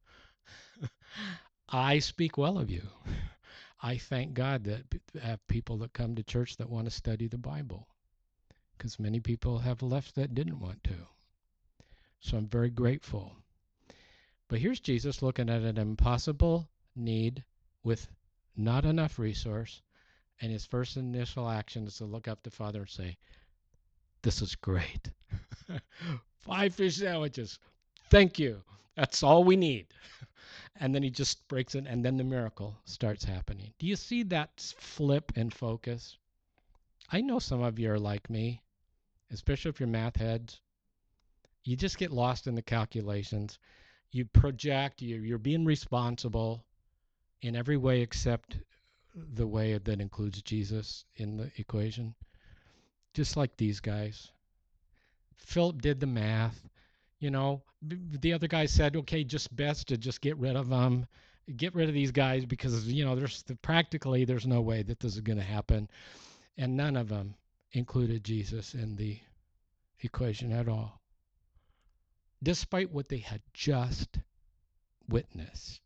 I speak well of you. I thank God that I have people that come to church that want to study the Bible, because many people have left that didn't want to. So I'm very grateful. But here's Jesus looking at an impossible need with not enough resource, and his first initial action is to look up to Father and say, this is great. 5 fish sandwiches. Thank you. That's all we need. And then he just breaks it, and then the miracle starts happening. Do you see that flip and focus? I know some of you are like me, especially if you're math heads. You just get lost in the calculations. You project, you're being responsible in every way except the way that includes Jesus in the equation. Just like these guys. Philip did the math. You know, the other guy said, okay, just best to just get rid of them. Get rid of these guys because, you know, practically there's no way that this is going to happen. And none of them included Jesus in the equation at all, despite what they had just witnessed.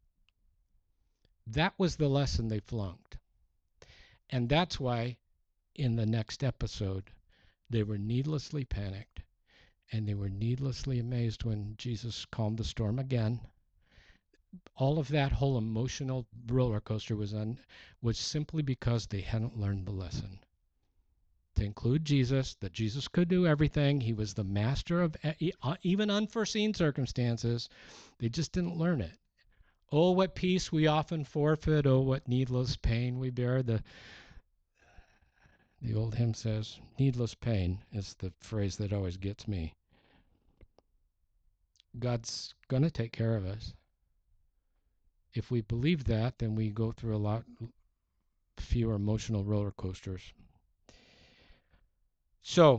That was the lesson they flunked. And that's why in the next episode, they were needlessly panicked and they were needlessly amazed when Jesus calmed the storm again. All of that whole emotional roller coaster was simply because they hadn't learned the lesson. To include Jesus, that Jesus could do everything. He was the master of even unforeseen circumstances. They just didn't learn it. Oh, what peace we often forfeit. Oh, what needless pain we bear. The old hymn says, needless pain is the phrase that always gets me. God's going to take care of us. If we believe that, then we go through a lot fewer emotional roller coasters. So,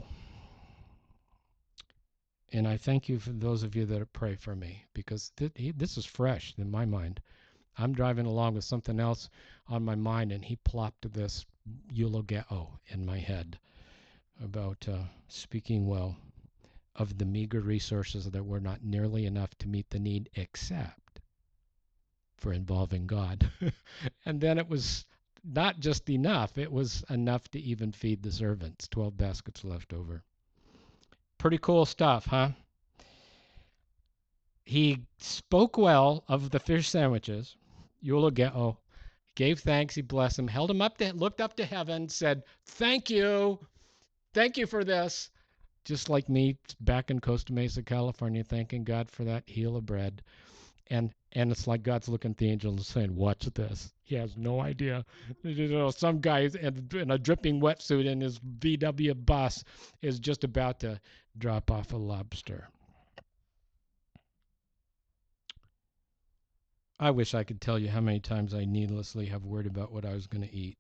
and I thank you for those of you that pray for me, because this is fresh in my mind. I'm driving along with something else on my mind, and he plopped this eulogeo in my head about speaking well of the meager resources that were not nearly enough to meet the need except for involving God. And then it was not just enough, it was enough to even feed the servants, 12 baskets left over. Pretty cool stuff, huh? He spoke well of the fish sandwiches, eulogeo, gave thanks, he blessed them, held them up, looked up to heaven, said, thank you for this. Just like me back in Costa Mesa, California, thanking God for that heel of bread. And it's like God's looking at the angel and saying, watch this. He has no idea. Some guy in a dripping wetsuit in his VW bus is just about to drop off a lobster. I wish I could tell you how many times I needlessly have worried about what I was going to eat.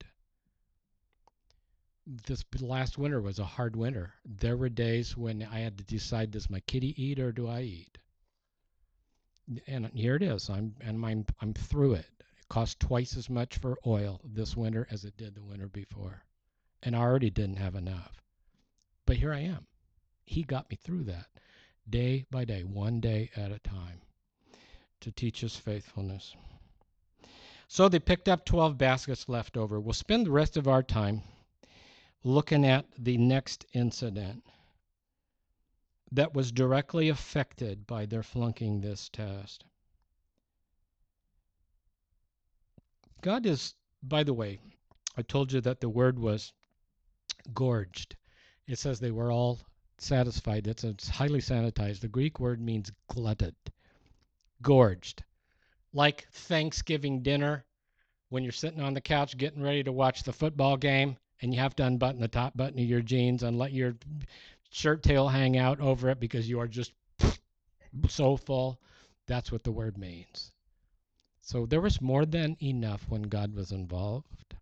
This last winter was a hard winter. There were days when I had to decide, does my kitty eat or do I eat? And here it is. I'm through it. It cost twice as much for oil this winter as it did the winter before. And I already didn't have enough. But here I am. He got me through that day by day, one day at a time, to teach his faithfulness. So they picked up 12 baskets left over. We'll spend the rest of our time looking at the next incident that was directly affected by their flunking this test. God is, by the way, I told you that the word was gorged. It says they were all satisfied. It's highly sanitized. The Greek word means glutted, gorged. Like Thanksgiving dinner, when you're sitting on the couch getting ready to watch the football game and you have to unbutton the top button of your jeans and let your shirt tail hang out over it because you are just so full. That's what the word means. So there was more than enough when God was involved.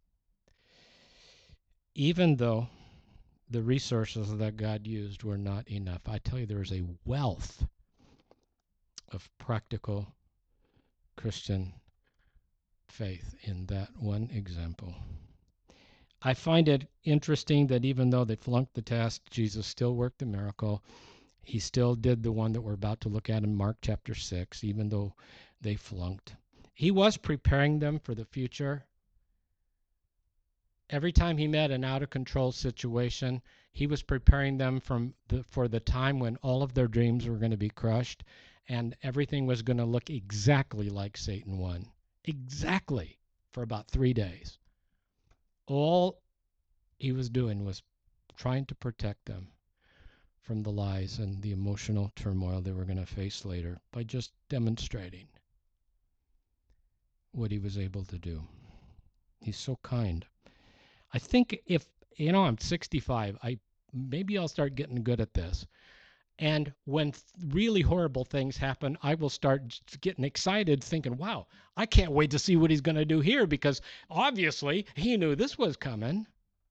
Even though the resources that God used were not enough, I tell you, there is a wealth of practical Christian faith in that one example. I find it interesting that even though they flunked the test, Jesus still worked the miracle. He still did the one that we're about to look at in Mark chapter 6, even though they flunked. He was preparing them for the future. Every time he met an out-of-control situation, he was preparing them for the time when all of their dreams were going to be crushed and everything was going to look exactly like Satan won. Exactly, for about 3 days. All he was doing was trying to protect them from the lies and the emotional turmoil they were going to face later by just demonstrating what he was able to do. He's so kind. I think if, I'm 65, maybe I'll start getting good at this. And when really horrible things happen, I will start getting excited thinking, wow, I can't wait to see what he's going to do here because obviously he knew this was coming.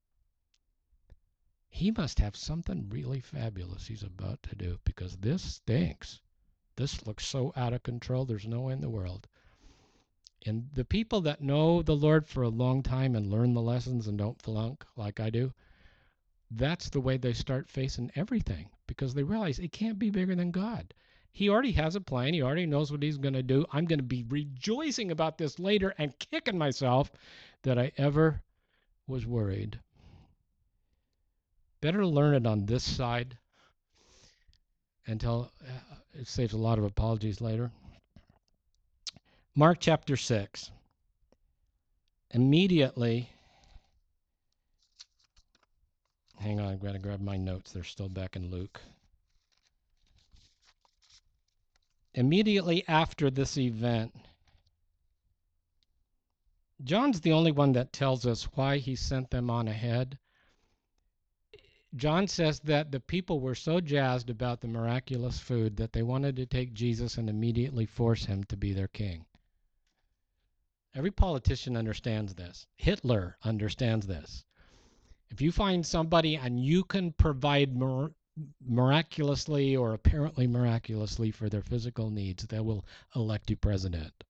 He must have something really fabulous he's about to do because this stinks. This looks so out of control. There's no way in the world. And the people that know the Lord for a long time and learn the lessons and don't flunk like I do, that's the way they start facing everything because they realize it can't be bigger than God. He already has a plan. He already knows what he's going to do. I'm going to be rejoicing about this later and kicking myself that I ever was worried. Better learn it on this side until it saves a lot of apologies later. Mark chapter 6. Immediately, hang on, I've got to grab my notes. They're still back in Luke. Immediately after this event, John's the only one that tells us why he sent them on ahead. John says that the people were so jazzed about the miraculous food that they wanted to take Jesus and immediately force him to be their king. Every politician understands this. Hitler understands this. If you find somebody and you can provide miraculously or apparently miraculously for their physical needs, they will elect you president.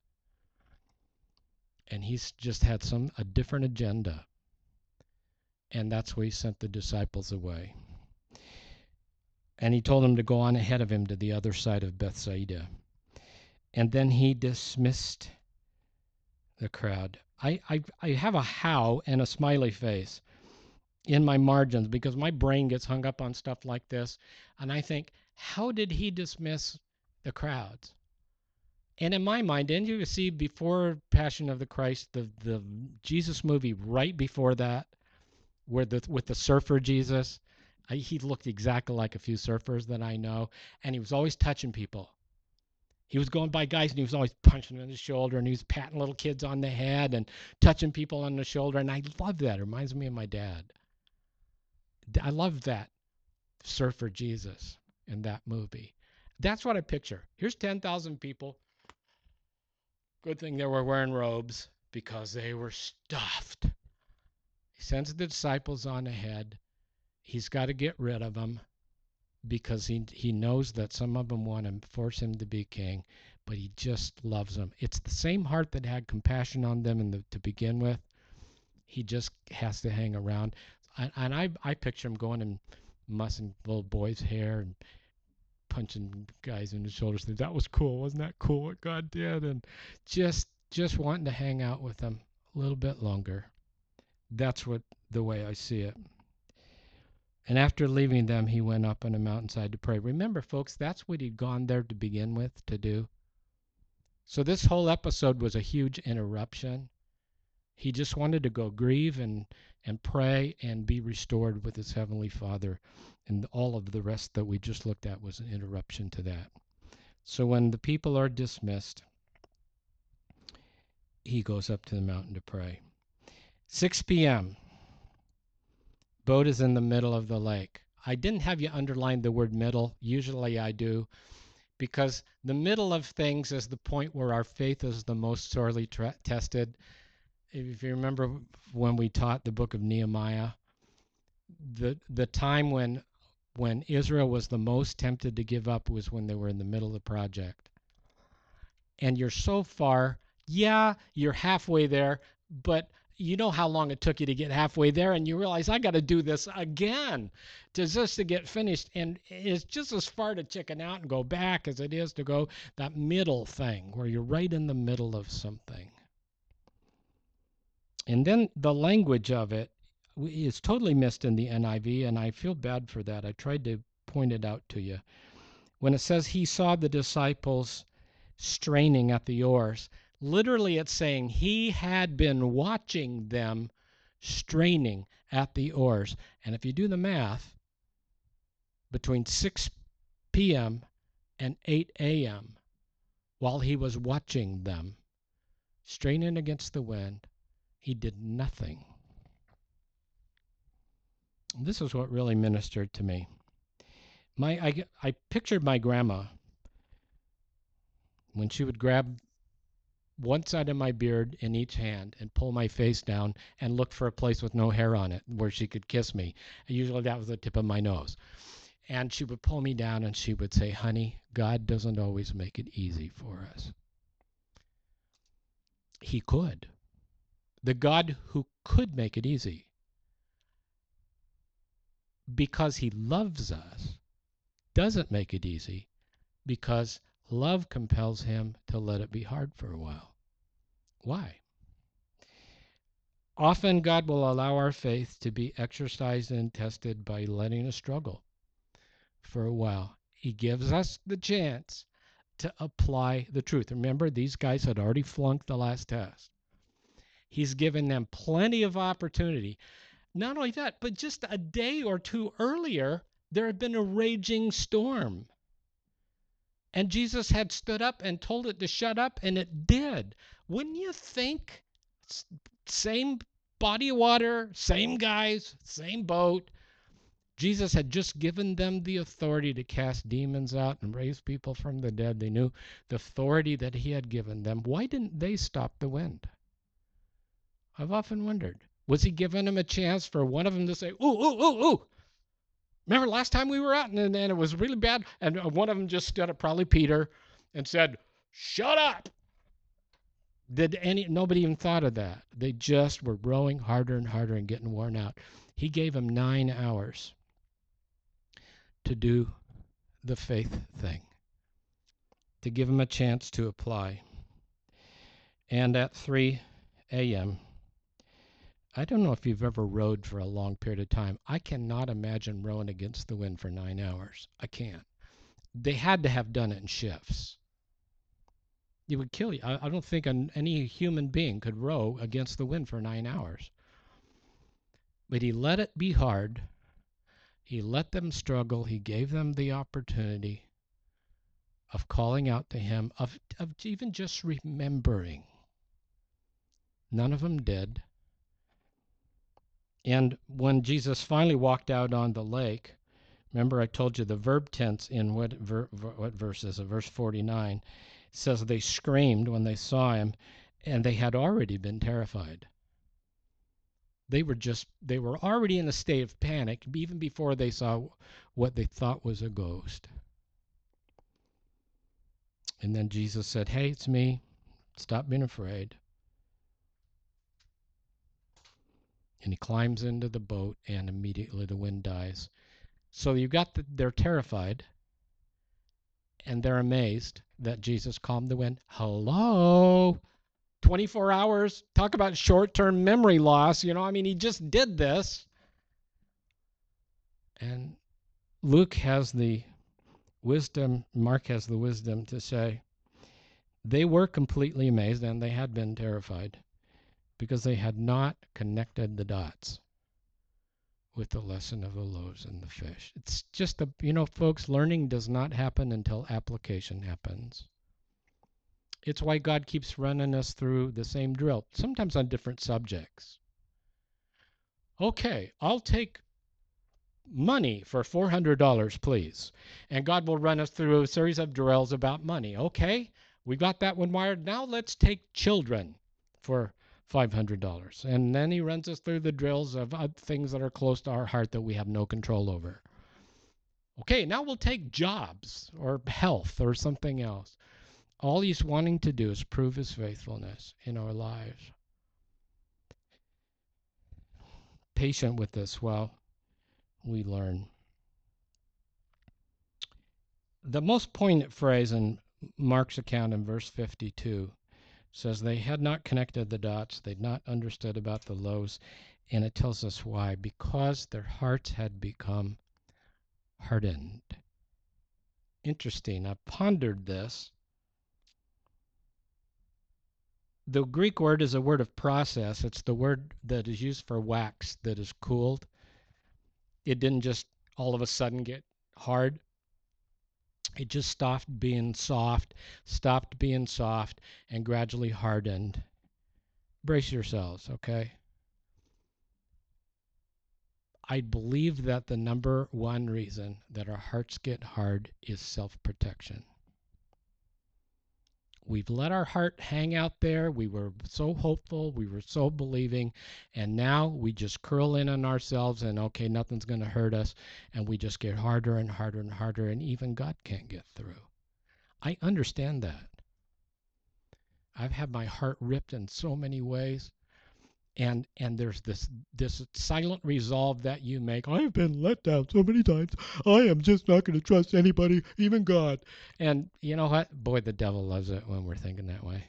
And he's just had a different agenda. And that's why he sent the disciples away. And he told them to go on ahead of him to the other side of Bethsaida. And then he dismissed the crowd. I have a how and a smiley face in my margins because my brain gets hung up on stuff like this. And I think, how did he dismiss the crowds? And in my mind, didn't you see before Passion of the Christ, the Jesus movie right before that, with the surfer Jesus? He looked exactly like a few surfers that I know, and he was always touching people. He was going by guys, and he was always punching on the shoulder, and he was patting little kids on the head and touching people on the shoulder, and I love that. It reminds me of my dad. I love that surfer Jesus in that movie. That's what I picture. Here's 10,000 people. Good thing they were wearing robes because they were stuffed. He sends the disciples on ahead. He's got to get rid of them because he knows that some of them want to force him to be king, but he just loves them. It's the same heart that had compassion on them to begin with. He just has to hang around. And I picture him going and mussing little boys' hair and punching guys in the shoulders. That was cool. Wasn't that cool what God did? And just wanting to hang out with them a little bit longer. That's the way I see it. And after leaving them, he went up on a mountainside to pray. Remember, folks, that's what he'd gone there to begin with to do. So this whole episode was a huge interruption. He just wanted to go grieve and pray and be restored with his Heavenly Father. And all of the rest that we just looked at was an interruption to that. So when the people are dismissed, he goes up to the mountain to pray. 6 p.m. Boat is in the middle of the lake. I didn't have you underline the word middle. Usually I do, because the middle of things is the point where our faith is the most sorely tested. If you remember when we taught the book of Nehemiah, the time when Israel was the most tempted to give up was when they were in the middle of the project. And you're so far, you're halfway there, but you know how long it took you to get halfway there, and you realize I got to do this again to get finished. And it's just as far to chicken out and go back as it is to go that middle thing where you're right in the middle of something. And then the language of it is totally missed in the NIV, and I feel bad for that. I tried to point it out to you. When it says he saw the disciples straining at the oars, literally it's saying he had been watching them straining at the oars. And if you do the math, between 6 p.m. and 8 a.m., while he was watching them straining against the wind, he did nothing. This is what really ministered to me. I pictured my grandma when she would grab one side of my beard in each hand and pull my face down and look for a place with no hair on it where she could kiss me. And usually that was the tip of my nose. And she would pull me down and she would say, honey, God doesn't always make it easy for us. He could. The God who could make it easy, because he loves us, doesn't make it easy, because love compels him to let it be hard for a while. Why? Often God will allow our faith to be exercised and tested by letting us struggle for a while. He gives us the chance to apply the truth. Remember, these guys had already flunked the last test. He's given them plenty of opportunity. Not only that, but just a day or two earlier, there had been a raging storm. And Jesus had stood up and told it to shut up, and it did. Wouldn't you think Same body of water, same guys, same boat. Jesus had just given them the authority to cast demons out and raise people from the dead. They knew the authority that he had given them. Why didn't they stop the wind? I've often wondered. Was he giving them a chance for one of them to say, ooh, ooh, ooh, ooh? Remember last time we were out and it was really bad? And one of them just stood up, probably Peter, and said, shut up. Nobody even thought of that. They just were rowing harder and harder and getting worn out. He gave them 9 hours to do the faith thing, to give them a chance to apply. And at 3 a.m., I don't know if you've ever rowed for a long period of time. I cannot imagine rowing against the wind for 9 hours. I can't. They had to have done it in shifts. It would kill you. I don't think any human being could row against the wind for 9 hours. But he let it be hard. He let them struggle. He gave them the opportunity of calling out to him, of even just remembering. None of them did. And when Jesus finally walked out on the lake, remember I told you the verb tense in what verse is it? Verse 49 says they screamed when they saw him, and they had already been terrified. They were already in a state of panic even before they saw what they thought was a ghost. And then Jesus said, hey, it's me. Stop being afraid. And he climbs into the boat, and immediately the wind dies. So you've got they're terrified, and they're amazed that Jesus calmed the wind. Hello? 24 hours? Talk about short-term memory loss. He just did this. And Mark has the wisdom to say they were completely amazed, and they had been terrified because they had not connected the dots with the lesson of the loaves and the fish. It's just folks, learning does not happen until application happens. It's why God keeps running us through the same drill, sometimes on different subjects. Okay, I'll take money for $400, please. And God will run us through a series of drills about money. Okay, we got that one wired. Now let's take children for $500. And then he runs us through the drills of things that are close to our heart that we have no control over. Okay, now we'll take jobs or health or something else. All he's wanting to do is prove his faithfulness in our lives. Patient with us while we learn. The most poignant phrase in Mark's account in verse 52 says they had not connected the dots, they'd not understood about the loaves, and it tells us why. Because their hearts had become hardened. Interesting. I pondered this. The Greek word is a word of process. It's the word that is used for wax that is cooled. It didn't just all of a sudden get hard. It just stopped being soft, and gradually hardened. Brace yourselves, okay? I believe that the number one reason that our hearts get hard is self-protection. We've let our heart hang out there. We were so hopeful. We were so believing. And now we just curl in on ourselves and, okay, nothing's going to hurt us. And we just get harder and harder and harder. And even God can't get through. I understand that. I've had my heart ripped in so many ways. And there's this silent resolve that you make. I've been let down so many times. I am just not going to trust anybody, even God. And you know what? Boy, the devil loves it when we're thinking that way.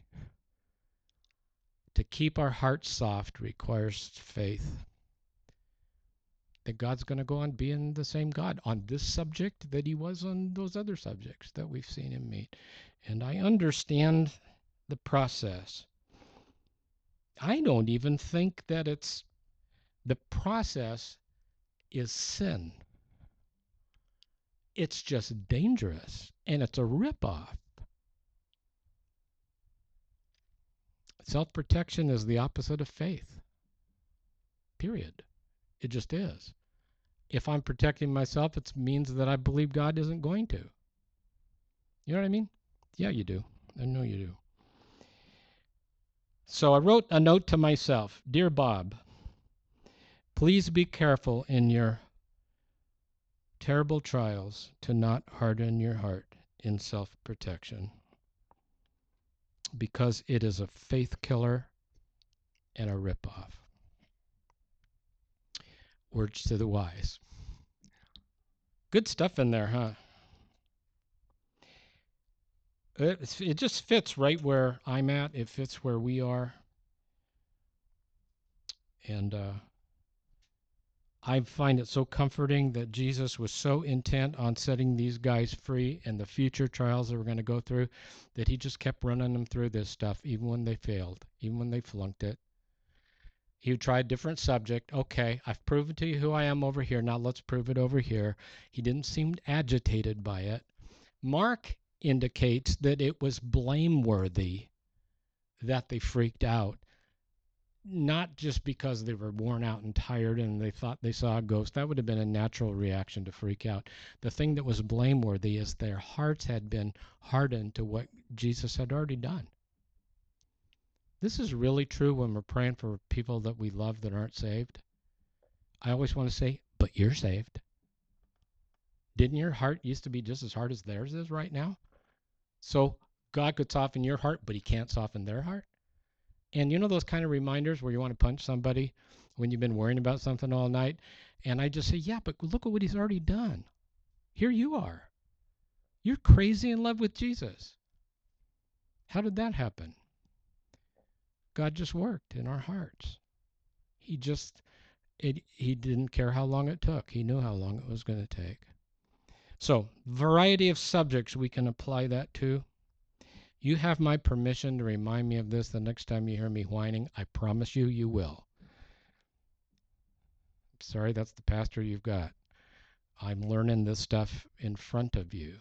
To keep our hearts soft requires faith that God's going to go on being the same God on this subject that he was on those other subjects that we've seen him meet. And I understand the process. I don't even think that the process is sin. It's just dangerous, and it's a ripoff. Self-protection is the opposite of faith. Period. It just is. If I'm protecting myself, it means that I believe God isn't going to. You know what I mean? Yeah, you do. I know you do. So I wrote a note to myself. Dear Bob, please be careful in your terrible trials to not harden your heart in self-protection, because it is a faith killer and a ripoff. Words to the wise. Good stuff in there, huh? It just fits right where I'm at. It fits where we are. And I find it so comforting that Jesus was so intent on setting these guys free and the future trials that we're going to go through that he just kept running them through this stuff even when they failed, even when they flunked it. He tried different subject. Okay, I've proven to you who I am over here. Now let's prove it over here. He didn't seem agitated by it. Mark indicates that it was blameworthy that they freaked out. Not just because they were worn out and tired and they thought they saw a ghost. That would have been a natural reaction to freak out. The thing that was blameworthy is their hearts had been hardened to what Jesus had already done. This is really true when we're praying for people that we love that aren't saved. I always want to say, but you're saved. Didn't your heart used to be just as hard as theirs is right now? So God could soften your heart, but he can't soften their heart. And you know those kind of reminders where you want to punch somebody when you've been worrying about something all night? And I just say, yeah, but look at what he's already done. Here you are. You're crazy in love with Jesus. How did that happen? God just worked in our hearts. He didn't care how long it took. He knew how long it was going to take. So, variety of subjects we can apply that to. You have my permission to remind me of this the next time you hear me whining. I promise you, you will. Sorry, that's the pastor you've got. I'm learning this stuff in front of you.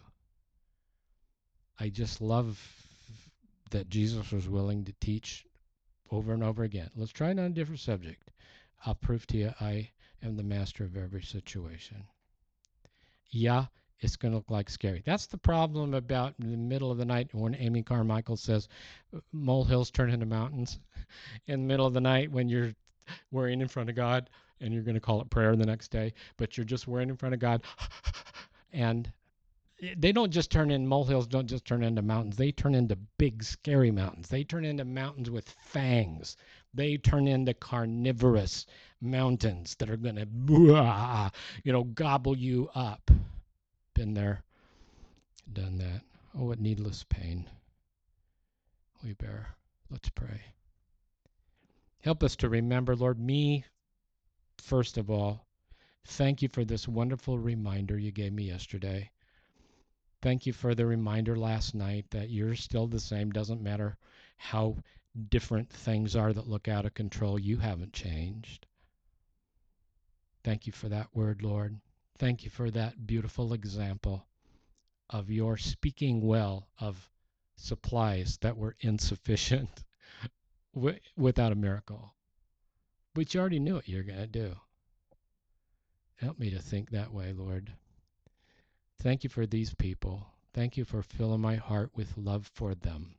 I just love that Jesus was willing to teach over and over again. Let's try it on a different subject. I'll prove to you I am the master of every situation. Yeah, it's going to look like scary. That's the problem about in the middle of the night when Amy Carmichael says molehills turn into mountains. In the middle of the night when you're worrying in front of God and you're going to call it prayer the next day, but you're just worrying in front of God. And they don't just turn in, molehills don't just turn into mountains. They turn into big, scary mountains. They turn into mountains with fangs. They turn into carnivorous mountains that are going to, gobble you up. Been there, done that. Oh, what needless pain we bear. Let's pray. Help us to remember, Lord, me first of all. Thank you for this wonderful reminder you gave me yesterday. Thank you for the reminder last night that you're still the same. Doesn't matter how different things are that look out of control. You haven't changed. Thank you for that word, Lord. Thank you for that beautiful example of your speaking well of supplies that were insufficient without a miracle. But you already knew what you're going to do. Help me to think that way, Lord. Thank you for these people. Thank you for filling my heart with love for them.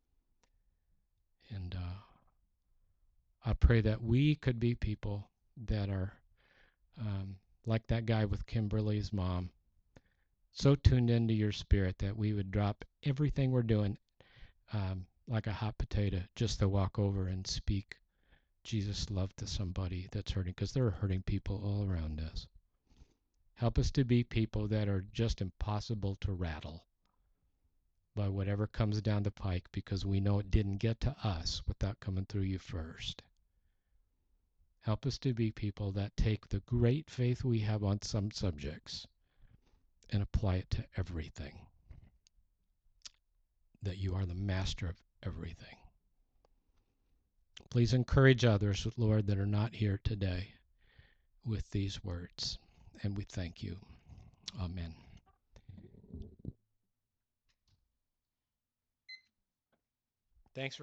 And I pray that we could be people that are like that guy with Kimberly's mom, so tuned into your spirit that we would drop everything we're doing like a hot potato just to walk over and speak Jesus' love to somebody that's hurting, because there are hurting people all around us. Help us to be people that are just impossible to rattle by whatever comes down the pike, because we know it didn't get to us without coming through you first. Help us to be people that take the great faith we have on some subjects and apply it to everything. That you are the master of everything. Please encourage others, Lord, that are not here today with these words. And we thank you. Amen. Thanks for